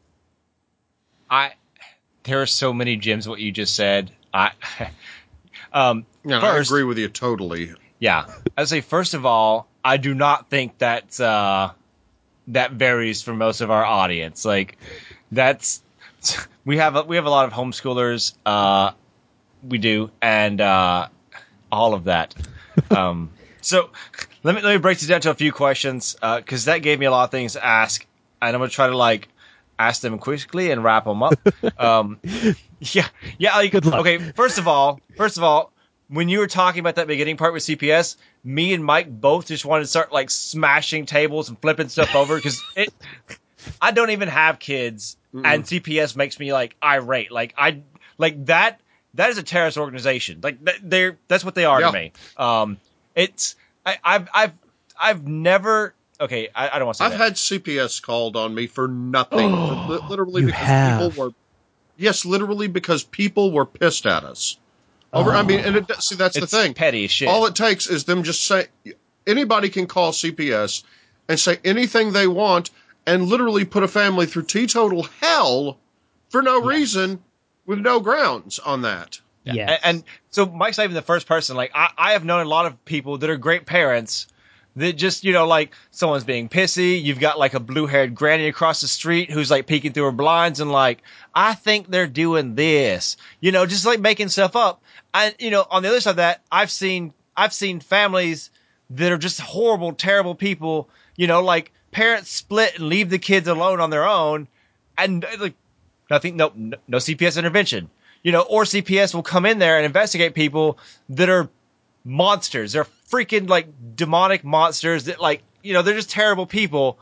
I there are so many gems what you just said. I um Yeah, first, I agree with you totally. Yeah. I'd say, first of all, I do not think that uh, that varies for most of our audience. Like, that's we have a, we have a lot of homeschoolers. Uh, we do, and uh, all of that. Um, so let me let me break this down to a few questions because uh, that gave me a lot of things to ask, and I'm gonna try to like ask them quickly and wrap them up. Um, yeah, yeah. Like, Good luck. Okay, first of all, first of all, when you were talking about that beginning part with C P S, me and Mike both just wanted to start like smashing tables and flipping stuff over because it. I don't even have kids, Mm-mm. and C P S makes me like irate. Like I like that. That is a terrorist organization. Like they're that's what they are Yeah. to me. Um, it's I, I've I've I've never. Okay, I, I don't want to say I've that. had C P S called on me for nothing. For li- literally You because have. people were. Yes, literally because people were pissed at us. Over, I mean, and it, see, that's It's the thing. petty as shit. All it takes is them just say, anybody can call C P S and say anything they want and literally put a family through teetotal hell for no Yes. reason with no grounds on that. Yeah. Yes. And, and so Mike's not even the first person. Like I, I have known a lot of people that are great parents that just, you know, like someone's being pissy. You've got like a blue haired granny across the street who's like peeking through her blinds and like, I think they're doing this, you know, just like making stuff up. And, you know, on the other side of that, I've seen, I've seen families that are just horrible, terrible people, you know, like parents split and leave the kids alone on their own and like nothing, no, no C P S intervention. You know, or C P S will come in there and investigate people that are monsters. They're freaking like demonic monsters that like, you know, they're just terrible people.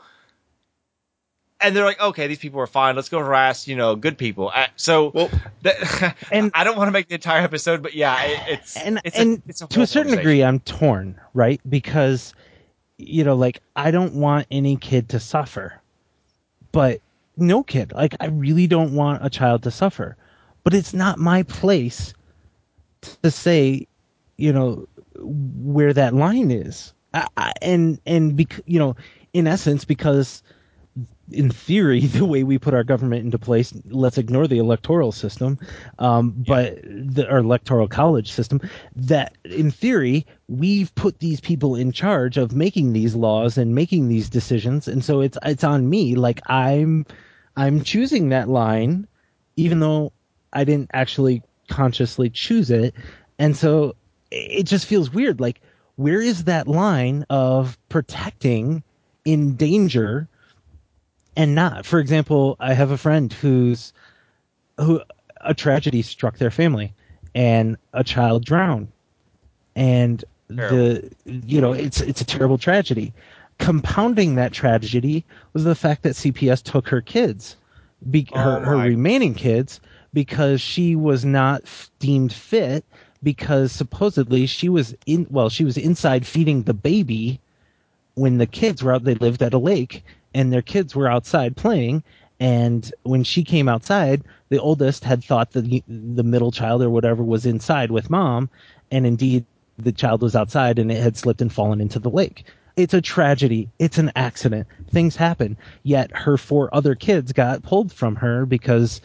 And they're like, okay, these people are fine. Let's go harass, you know, good people. Uh, so Well, that, and I don't want to make the entire episode, but yeah, it, it's, and it's and a, it's a to a certain organization. degree, I'm torn, right? Because you know, like I don't want any kid to suffer, but no kid, like I really don't want a child to suffer. But it's not my place to say, you know, where that line is. I, I, and and bec- you know, in essence, because in theory, the way we put our government into place, let's ignore the electoral system, um, but the our electoral college system, that in theory, we've put these people in charge of making these laws and making these decisions. And so it's, it's on me. Like I'm, I'm choosing that line, even though I didn't actually consciously choose it. And so it just feels weird. Like, where is that line of protecting in danger and not? For example, I have a friend who's who a tragedy struck their family and a child drowned. And Terrible. the you know, it's it's a terrible tragedy. Compounding that tragedy was the fact that C P S took her kids, be, Oh her her my- remaining kids, because she was not f- deemed fit, because supposedly she was in well she was inside feeding the baby when the kids were out. They lived at a lake and their kids were outside playing, and when she came outside, the oldest had thought that the, the middle child or whatever was inside with mom, and indeed the child was outside and it had slipped and fallen into the lake. It's a tragedy. It's an accident. Things happen. Yet her four other kids got pulled from her because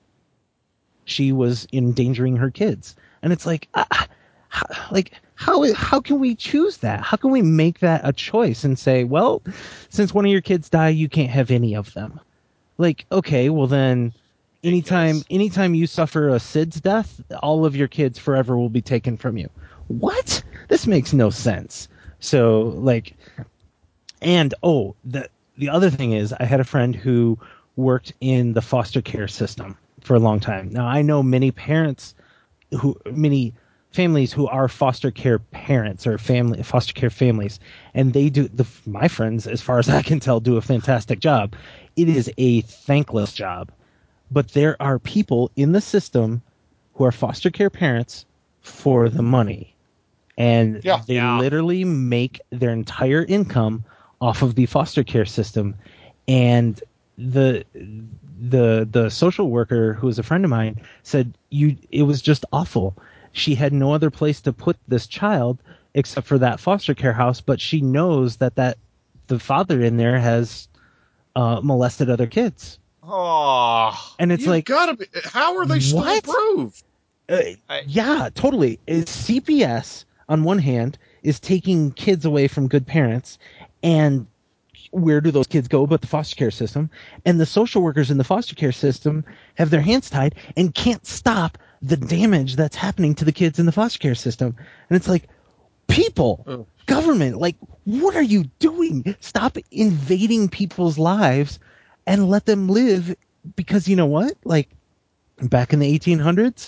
she was endangering her kids. And it's like, uh, how, like how how can we choose that? How can we make that a choice and say, well, since one of your kids die, you can't have any of them? Like, okay, well then, anytime Ridiculous. anytime you suffer a S I D S death, all of your kids forever will be taken from you. What? This makes no sense. So like, and oh, the the other thing is, I had a friend who worked in the foster care system for a long time. Now I know many parents who many families who are foster care parents or family foster care families, and they do the my friends, as far as I can tell, do a fantastic job. It is a thankless job, but there are people in the system who are foster care parents for the money, and Yeah. they Yeah. literally make their entire income off of the foster care system. And the the the social worker, who was a friend of mine, said you it was just awful. She had no other place to put this child except for that foster care house, but she knows that that the father in there has uh, molested other kids. Oh, And it's You've like, got to be. How are they still What? approved? Uh, I- yeah, totally. It's C P S on one hand is taking kids away from good parents. And where do those kids go but the foster care system? And the social workers in the foster care system have their hands tied and can't stop the damage that's happening to the kids in the foster care system. And it's like, people, oh. government, like, what are you doing? Stop invading people's lives and let them live. Because you know what? Like, back in the eighteen hundreds,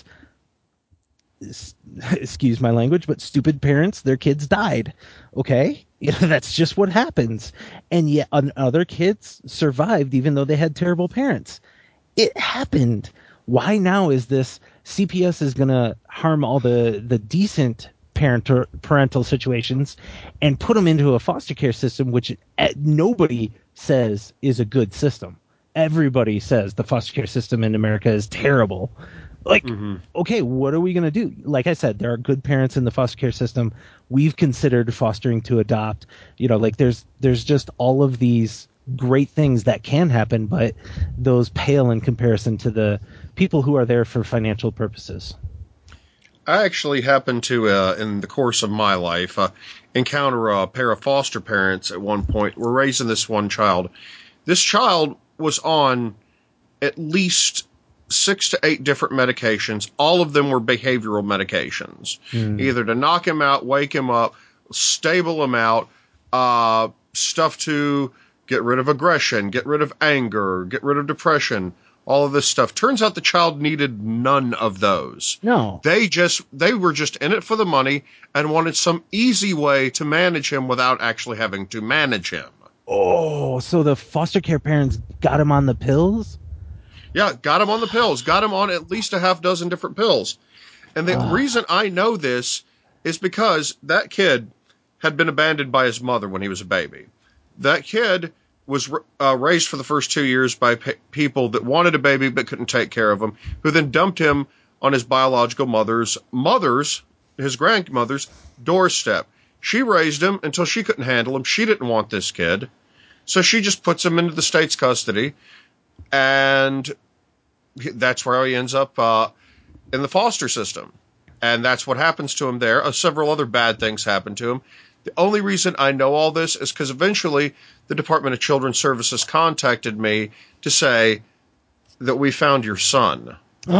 excuse my language, but stupid parents, their kids died. Okay? That's just what happens. And yet other kids survived even though they had terrible parents. It happened. Why now is this C P S is going to harm all the, the decent parent or parental situations and put them into a foster care system, which nobody says is a good system. Everybody says the foster care system in America is terrible. Like, mm-hmm. okay, what are we going to do? Like I said, there are good parents in the foster care system. We've considered fostering to adopt. You know, like there's there's just all of these great things that can happen, but those pale in comparison to the people who are there for financial purposes. I actually happened to, uh, in the course of my life, uh, encounter a pair of foster parents at one point. We're raising this one child. This child was on at least six to eight different medications. All of them were behavioral medications, mm. either to knock him out, wake him up, stable him out, uh, stuff to get rid of aggression, get rid of anger, get rid of depression, all of this stuff. Turns out the child needed none of those. No. They just, they were just in it for the money and wanted some easy way to manage him without actually having to manage him. Oh, so the foster care parents got him on the pills? Yeah, got him on the pills. Got him on at least a half dozen different pills. And the uh. reason I know this is because that kid had been abandoned by his mother when he was a baby. That kid was uh, raised for the first two years by pe- people that wanted a baby but couldn't take care of him, who then dumped him on his biological mother's, mother's, his grandmother's doorstep. She raised him until she couldn't handle him. She didn't want this kid. So she just puts him into the state's custody. And that's where he ends up uh, in the foster system. And that's what happens to him there. Uh, several other bad things happen to him. The only reason I know all this is because eventually the Department of Children's Services contacted me to say that we found your son.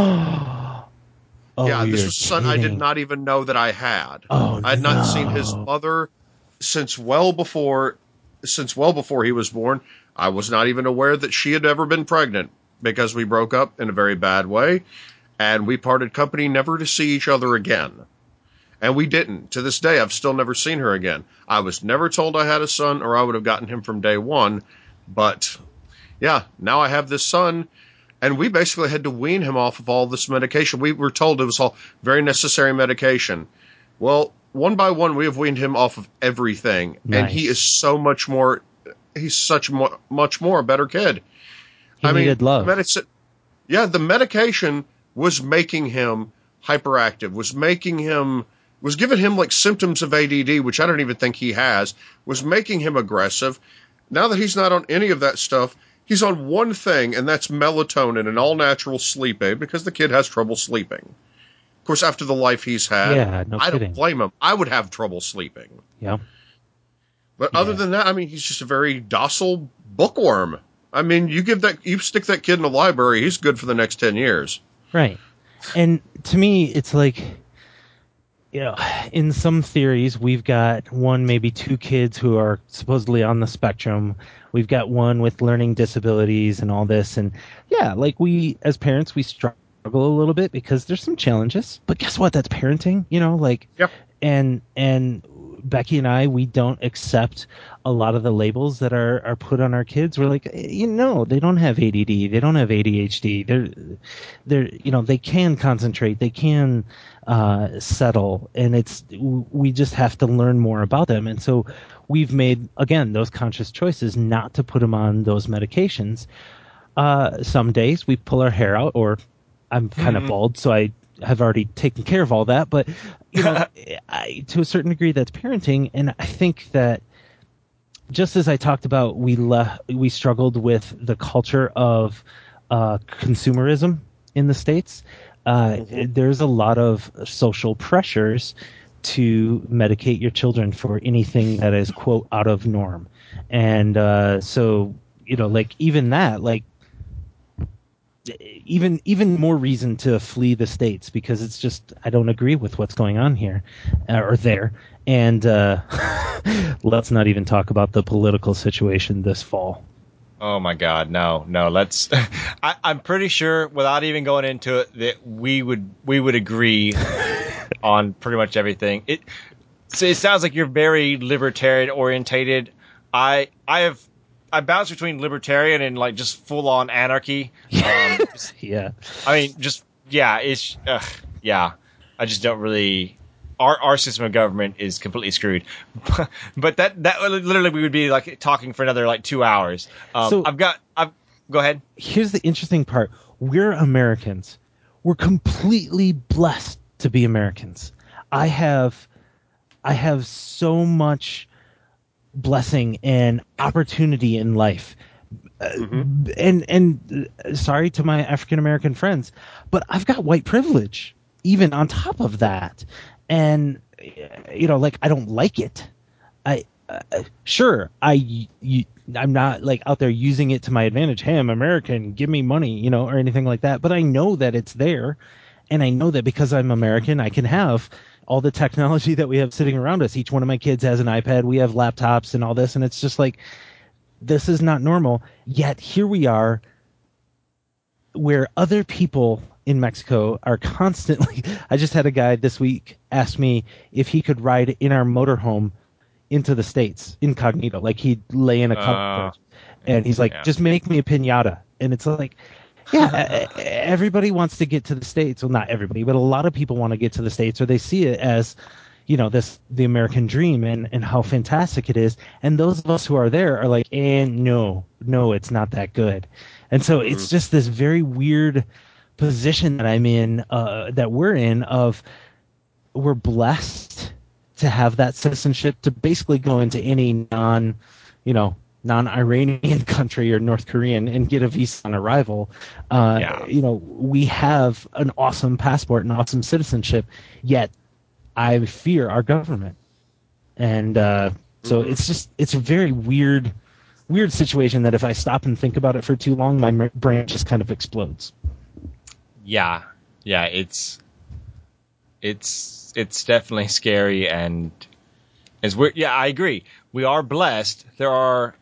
Oh, yeah, this was a son kidding. I did not even know that I had. Oh, I had not no. seen his mother since well before since well before he was born. I was not even aware that she had ever been pregnant because we broke up in a very bad way, and we parted company never to see each other again. And we didn't. To this day, I've still never seen her again. I was never told I had a son, or I would have gotten him from day one. But, yeah, now I have this son. And we basically had to wean him off of all this medication. We were told it was all very necessary medication. Well, one by one, we have weaned him off of everything. Nice. And he is so much more, he's such mo- much more a better kid. He I needed mean, love. Medici- yeah, the medication was making him hyperactive, was making him, was giving him like symptoms of A D D, which I don't even think he has, was making him aggressive. Now that he's not on any of that stuff, he's on one thing, and that's melatonin, an all-natural sleep aid, because the kid has trouble sleeping. Of course, after the life he's had, yeah, no I kidding. don't blame him. I would have trouble sleeping. Yeah. But yeah. other than that, I mean, he's just a very docile bookworm. I mean, you give that, you stick that kid in a library, he's good for the next ten years. Right. And to me, it's like, you know, in some theories, we've got one, maybe two kids who are supposedly on the spectrum. We've got one with learning disabilities and all this. And yeah, like we, as parents, we struggle a little bit because there's some challenges. But guess what? That's parenting, you know, like, yep. and, and Becky and I, we don't accept a lot of the labels that are, are put on our kids. We're like, you know, they don't have A D D. They don't have A D H D. They're, they're, you know, they can concentrate. They can, uh, settle. And it's, we just have to learn more about them. And so we've made, again, those conscious choices not to put them on those medications. Uh, some days we pull our hair out, or I'm kind of mm-hmm. bald, so I have already taken care of all that. But, you know, I, to a certain degree, that's parenting. And I think that, just as I talked about, we le- we struggled with the culture of uh, consumerism in the States. Uh, mm-hmm. There's a lot of social pressures to medicate your children for anything that is, quote, out of norm. And uh, so, you know, like even that, like even even more reason to flee the States, because it's just, I don't agree with what's going on here uh, or there. And uh, let's not even talk about the political situation this fall. Oh my God, no, no. Let's. I, I'm pretty sure, without even going into it, that we would we would agree on pretty much everything. It so it sounds like you're very libertarian orientated. I I have I bounce between libertarian and like just full on anarchy. Um, just, yeah. I mean, just yeah, it's uh, yeah. I just don't really. Our our system of government is completely screwed, but that that literally we would be like talking for another like two hours. Um, So- I've got. I've go ahead. Here's the interesting part. We're Americans. We're completely blessed to be Americans. I have I have so much blessing and opportunity in life. Mm-hmm. And and uh, sorry to my African American friends, but I've got white privilege even on top of that. And you know, like, I don't like it. I uh, sure I you, I'm not like out there using it to my advantage. Hey, I'm American, give me money, you know, or anything like that. But I know that it's there, and I know that because I'm American, I can have all the technology that we have sitting around us. Each one of my kids has an iPad. We have laptops and all this, and it's just like, this is not normal. Yet here we are, where other people in Mexico are constantly. I just had a guy this week ask me if he could ride in our motorhome into the States incognito, like he'd lay in a Uh, comfort, and he's like, yeah. just make me a piñata. And it's like, yeah, e- everybody wants to get to the States. Well, not everybody, but a lot of people want to get to the States, or they see it as, you know, this the American dream and, and how fantastic it is. And those of us who are there are like, and no, no, it's not that good. And so it's just this very weird position that I'm in, uh, that we're in, of we're blessed to have that citizenship to basically go into any non, you know, non-Iranian country or North Korean and get a visa on arrival. Uh, Yeah. You know, we have an awesome passport and awesome citizenship, yet I fear our government. And uh, so Mhm. it's just, it's a very weird, weird situation that if I stop and think about it for too long, my m- brain just kind of explodes. Yeah, yeah. It's it's it's definitely scary, and as we're yeah, I agree. We are blessed. There are.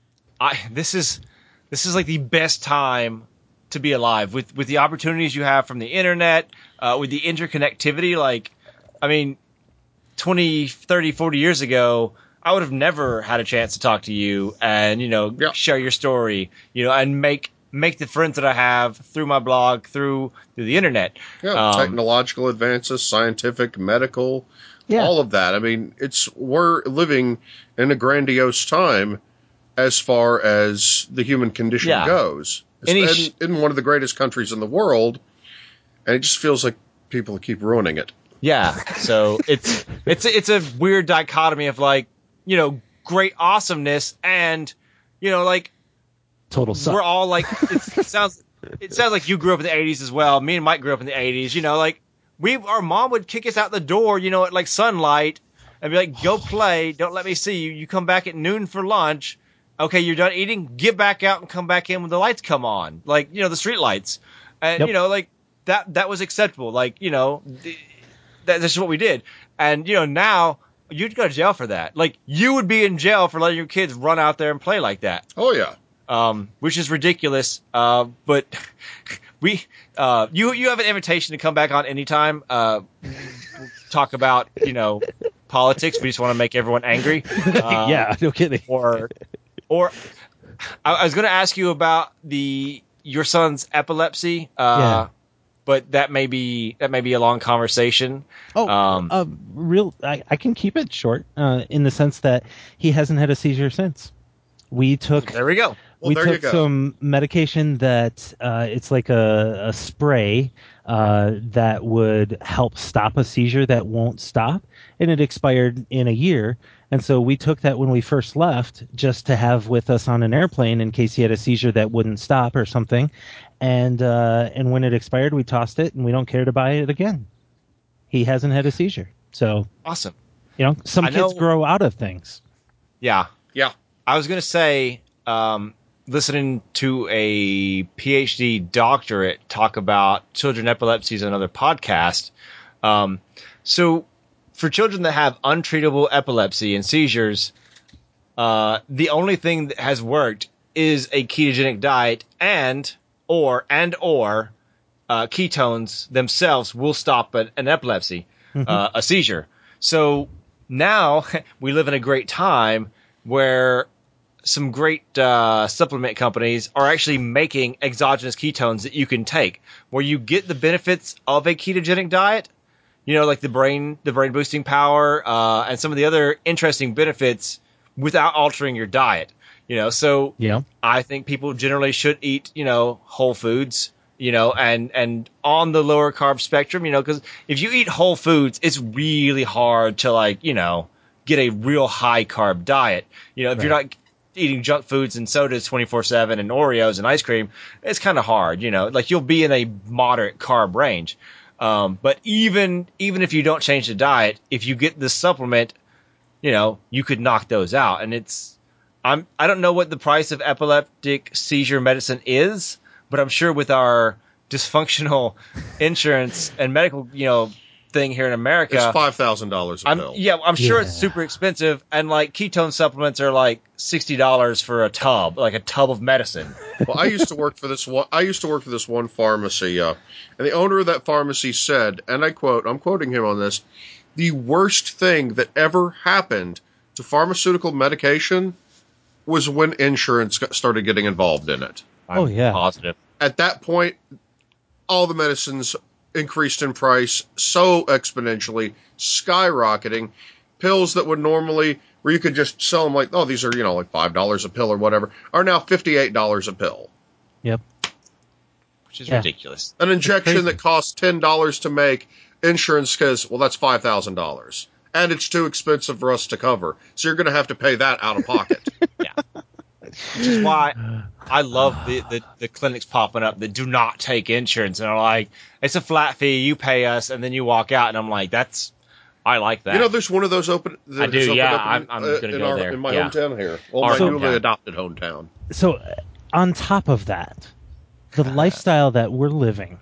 I this is this is like the best time to be alive with with the opportunities you have from the internet, uh, with the interconnectivity. Like, I mean, twenty, thirty, forty years ago, I would have never had a chance to talk to you and, you know, Yeah. share your story, you know, and make make the friends that I have through my blog, through through the internet. Yeah, Um, technological advances, scientific, medical, Yeah. all of that. I mean, it's we're living in a grandiose time as far as the human condition Yeah. goes. It's Any in, sh- in one of the greatest countries in the world, and it just feels like people keep ruining it. Yeah, so it's it's it's a weird dichotomy of, like, you know, great awesomeness and, you know, like, Total suck. we're all like, it's, it sounds it sounds like you grew up in the eighties as well. Me and Mike grew up in the eighties. You know, like, we our mom would kick us out the door, you know, at like sunlight and be like, "Go play, don't let me see you. You come back at noon for lunch. Okay, you're done eating. Get back out and come back in when the lights come on, like, you know, the street lights." And Yep. you know, like, that that was acceptable. Like, you know. The, That, that's just what we did. And, you know, now you'd go to jail for that. Like, you would be in jail for letting your kids run out there and play like that, Oh yeah, um, which is ridiculous. Uh, but we, uh, you, you have an invitation to come back on anytime. Uh, we'll talk about, you know, politics. We just want to make everyone angry. Uh, Yeah, no kidding. Or, or I, I was going to ask you about the your son's epilepsy. Uh, Yeah. But that may be that may be a long conversation. Oh, Um, uh, real. I, I can keep it short, uh, in the sense that he hasn't had a seizure since. We took There we go. Well, we there you took go. some medication that uh, it's like a, a spray uh, that would help stop a seizure that won't stop, and it expired in a year. And so we took that when we first left, just to have with us on an airplane in case he had a seizure that wouldn't stop or something. And uh, and when it expired, we tossed it, and we don't care to buy it again. He hasn't had a seizure. So Awesome. you know, some I kids know- grow out of things. Yeah. Yeah. I was going to say, um, listening to a PhD doctorate talk about children epilepsies on another podcast. Um, so for children that have untreatable epilepsy and seizures, uh, the only thing that has worked is a ketogenic diet and or and or uh, ketones themselves will stop an, an epilepsy, uh, a seizure. So now we live in a great time where some great uh, supplement companies are actually making exogenous ketones that you can take, where you get the benefits of a ketogenic diet, you know, like the brain, the brain boosting power, uh, and some of the other interesting benefits without altering your diet. You know, so Yeah. I think people generally should eat, you know, whole foods, you know, and, and on the lower carb spectrum, you know, because if you eat whole foods, it's really hard to, like, you know, get a real high carb diet. You know, if you're Right. not eating junk foods and sodas twenty-four seven and Oreos and ice cream, it's kind of hard, you know, like you'll be in a moderate carb range. Um, but even, even if you don't change the diet, if you get this supplement, you know, you could knock those out. And it's, I'm, I don't know what the price of epileptic seizure medicine is, but I'm sure with our dysfunctional insurance and medical, you know, thing here in America, It's five thousand dollars a I'm, pill. yeah, I'm sure it's Yeah. super expensive, and like ketone supplements are like sixty dollars for a tub, like a tub of medicine. Well, I used to work for this one. I used to work for this one pharmacy, uh, and the owner of that pharmacy said, and I quote, I'm quoting him on this: the worst thing that ever happened to pharmaceutical medication was when insurance got, started getting involved in it. I'm Oh, yeah. positive. At that point, all the medicines increased in price so exponentially, skyrocketing. Pills that would normally, where you could just sell them like, oh, these are, you know, like five dollars a pill or whatever, are now fifty-eight dollars a pill. Yep. Which is Yeah. ridiculous. An injection crazy. that costs ten dollars to make, insurance says, well, that's five thousand dollars. And it's too expensive for us to cover. So you're going to have to pay that out of pocket. Yeah. Which is why I love the, the, the clinics popping up that do not take insurance and are like, it's a flat fee, you pay us, and then you walk out, and I'm like, that's, I like that. You know, there's one of those open. That I do, has opened yeah, up in, I'm- I'm uh, gonna in, go our, there, in my yeah. hometown here. Well, Our my hometown. newly adopted hometown. So, uh, on top of that, the lifestyle that we're living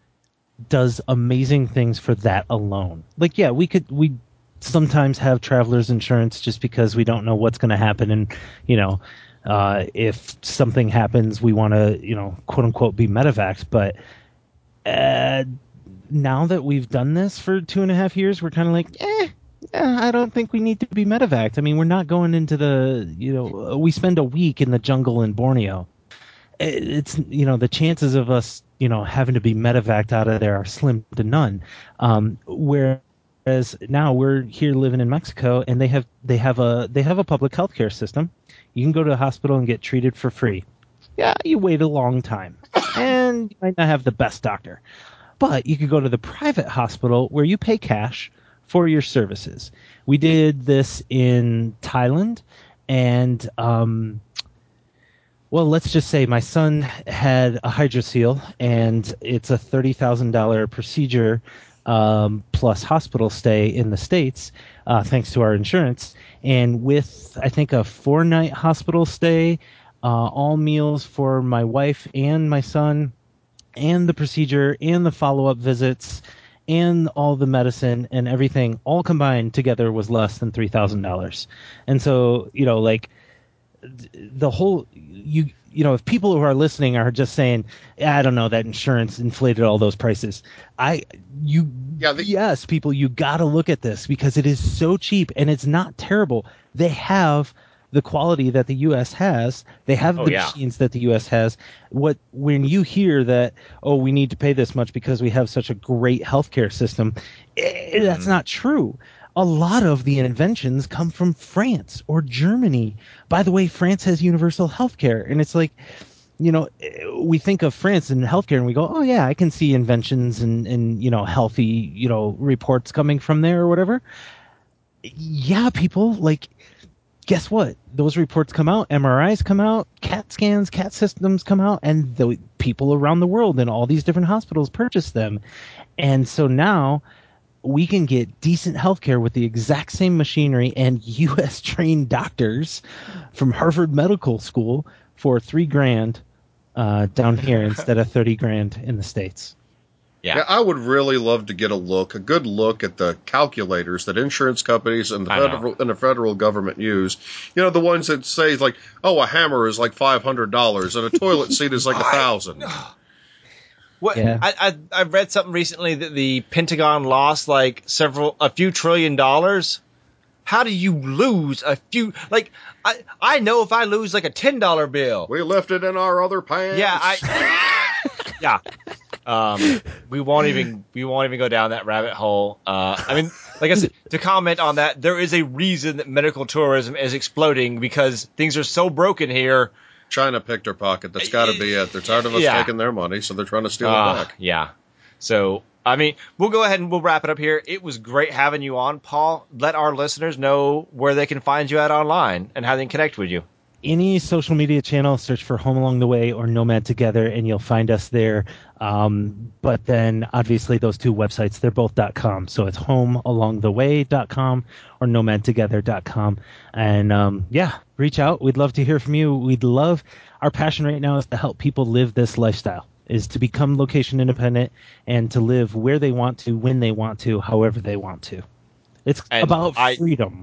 does amazing things for that alone. Like, yeah, we could we sometimes have travelers insurance just because we don't know what's going to happen, and you know, uh, if something happens, we want to, you know, quote unquote, be medevacs. But uh, now that we've done this for two and a half years, we're kind of like, eh. eh, I don't think we need to be medevaced. I mean, we're not going into the, you know, we spend a week in the jungle in Borneo. It- It's, you know, the chances of us, you know, having to be medevaced out of there are slim to none. Um, whereas now we're here living in Mexico, and they have they have a they have a public healthcare system. You can go to a hospital and get treated for free. Yeah, you wait a long time, and you might not have the best doctor. But you could go to the private hospital where you pay cash for your services. We did this in Thailand, and um, well, let's just say my son had a hydrocele, and it's a thirty thousand dollar procedure um, plus hospital stay in the States, uh, thanks to our insurance. And with, I think, a four night hospital stay, uh, all meals for my wife and my son, and the procedure and the follow-up visits and all the medicine and everything all combined together was less than three thousand dollars. And so, you know, like th- the whole, you, you know, if people who are listening are just saying, I don't know, that insurance inflated all those prices. I, you, Yeah, the- yes, people, you got to look at this because it is so cheap and it's not terrible. They have the quality that the U S has. They have Oh, the yeah. machines that the U S has. What when you hear that, oh, we need to pay this much because we have such a great healthcare system, eh, that's not true. A lot of the inventions come from France or Germany. By the way, France has universal healthcare, and it's like, you know, eh, we think of France and healthcare, and we go, oh yeah, I can see inventions and and you know, healthy, you know, reports coming from there or whatever. Yeah, people, like, guess what? Those reports come out, M R Is come out, CAT scans, CAT systems come out, and the people around the world in all these different hospitals purchase them. And so now we can get decent healthcare with the exact same machinery and U S trained doctors from Harvard Medical School for three grand uh, down here instead of thirty grand in the States. Yeah. yeah, I would really love to get a look, a good look at the calculators that insurance companies and the I know. federal and the federal government use. You know, the ones that say like, "Oh, a hammer is like five hundred dollars and a toilet seat is like a thousand." What Yeah. I, I I read something recently that the Pentagon lost like several a few trillion dollars. How do you lose a few? Like I I know if I lose like a ten dollar bill. We left it in our other pants. Yeah, I yeah. Um, we won't even we won't even go down that rabbit hole. Uh, I mean, like I said, to comment on that, there is a reason that medical tourism is exploding because things are so broken here. China picked our pocket. That's got to be it. They're tired of us Yeah. taking their money, so they're trying to steal Uh, it back. yeah. So, I mean, we'll go ahead and we'll wrap it up here. It was great having you on, Paul. Let our listeners know where they can find you at online and how they can connect with you. Any social media channel, search for Home Along the Way or Nomad Together, and you'll find us there. Um, but then, obviously, those two websites, they're both .com. So it's home along the way dot com or nomad together dot com. And, um, yeah, reach out. We'd love to hear from you. We'd love – our passion right now is to help people live this lifestyle, is to become location independent and to live where they want to, when they want to, however they want to. It's And about I- freedom.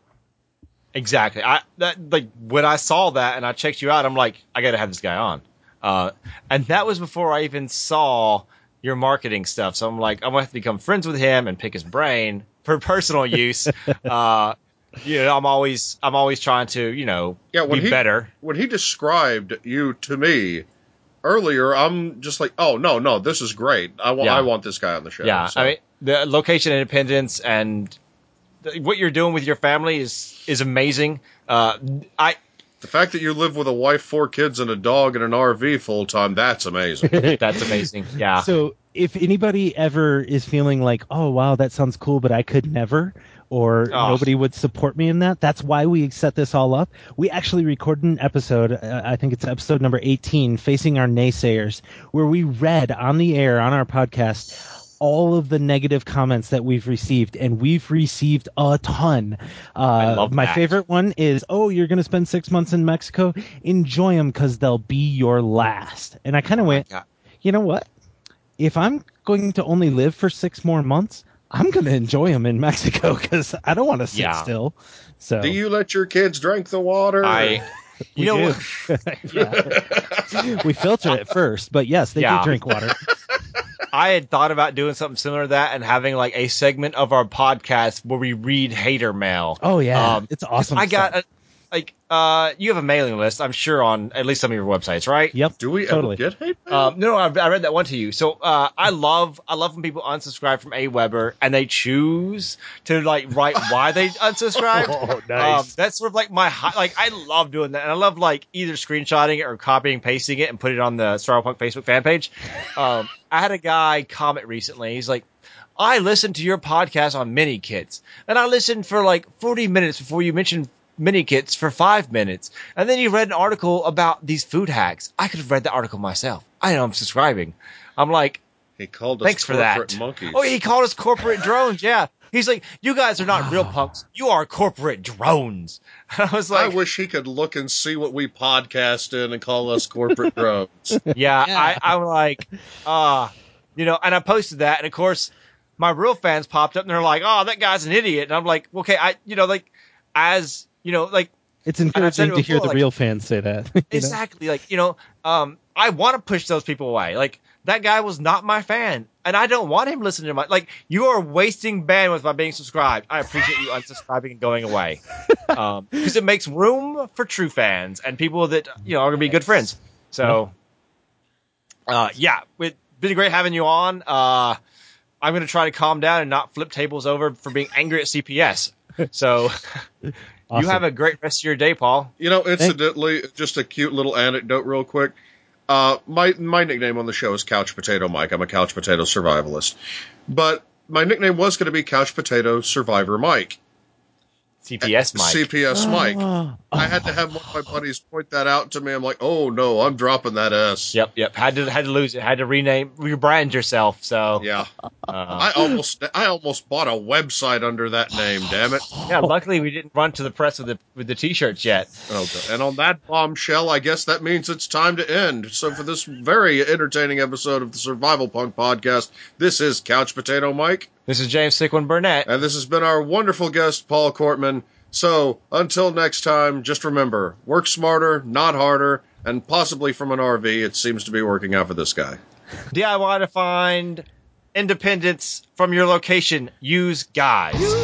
Exactly. I that like when I saw that and I checked you out, I'm like, I got to have this guy on. Uh, and that was before I even saw your marketing stuff. So I'm like, I'm gonna have to become friends with him and pick his brain for personal use. uh, you know, I'm always I'm always trying to you know Yeah, when be he, better. When he described you to me earlier, I'm just like, oh, no, no, this is great. I, wa- Yeah. I want this guy on the show. Yeah, So, I mean the location independence and th- what you're doing with your family is is amazing. Uh, I the fact that you live with a wife, four kids, and a dog in an R V full time, that's amazing. that's amazing. Yeah. So if anybody ever is feeling like, oh, wow, that sounds cool, but I could never, or Oh. nobody would support me in that, that's why we set this all up. We actually recorded an episode, uh, I think it's episode number eighteen, Facing Our Naysayers, where we read on the air, on our podcast, all of the negative comments that we've received, and we've received a ton. Uh, love my that. favorite one is, oh, you're going to spend six months in Mexico? Enjoy them because they'll be your last. And I kind of went, God. you know what? If I'm going to only live for six more months, I'm going to enjoy them in Mexico because I don't want to sit Yeah. still. So Do you let your kids drink the water? I, you we know, do. what? Yeah. We filter it first, but yes, they Yeah. do drink water. I had thought about doing something similar to that and having like a segment of our podcast where we read hater mail. Oh yeah, Um, it's awesome. I got stuff. a, like uh, you have a mailing list, I'm sure, on at least some of your websites, right? Yep. Do we totally. ever get hate mail? Um, no, I, I read that one to you. So uh, I love, I love when people unsubscribe from AWeber and they choose to like write why they unsubscribed. Oh, nice. Um, that's sort of like my hi- like. I love doing that, and I love like either screenshotting it or copying, pasting it, and put it on the Starpunk Facebook fan page. Um, I had a guy comment recently. He's like, "I listened to your podcast on mini kits, and I listened for like forty minutes before you mentioned mini kits for five minutes, and then you read an article about these food hacks. I could have read the article myself. I know I'm subscribing." I'm like, he called us thanks for corporate that. monkeys. Oh, he called us corporate drones. Yeah. He's like, you guys are not real punks. You are corporate drones. I was I like, wish he could look and see what we podcast in and call us corporate drones. yeah, Yeah. I, I'm like, ah, you know, and I posted that. And of course, my real fans popped up and they're like, oh, that guy's an idiot. And I'm like, okay, I, you know, like, as, you know, like, It's I've said encouraging it to hear before, the like- real fans say that. you know? exactly, like, you know, um, I want to push those people away. Like, that guy was not my fan, and I don't want him listening to my, like, you are wasting bandwidth by being subscribed. I appreciate you unsubscribing and going away. Um, because it makes room for true fans and people that, you know, are going to be good friends. So, uh, yeah, it's been great having you on. Uh, I'm going to try to calm down and not flip tables over for being angry at C P S. So, you Awesome. have a great rest of your day, Paul. You know, incidentally, just a cute little anecdote real quick. Uh, my, my nickname on the show is Couch Potato Mike. I'm a couch potato survivalist. But my nickname was going to be Couch Potato Survivor Mike. C P S Mike. C P S Mike. I had to have one of my buddies point that out to me. I'm like, oh no, I'm dropping that S. Yep, yep. Had to had to lose it. Had to rename, rebrand yourself. So Yeah, uh, I almost I almost bought a website under that name. Damn it. yeah. Luckily, we didn't run to the press with the with the t-shirts yet. Okay. And on that bombshell, I guess that means it's time to end. So for this very entertaining episode of the Survival Punk Podcast, this is Couch Potato Mike. This is James Sickwin Burnett. And this has been our wonderful guest, Paul Cortman. So, until next time, just remember, work smarter, not harder, and possibly from an R V. It seems to be working out for this guy. D I Y to find independence from your location. Use guys.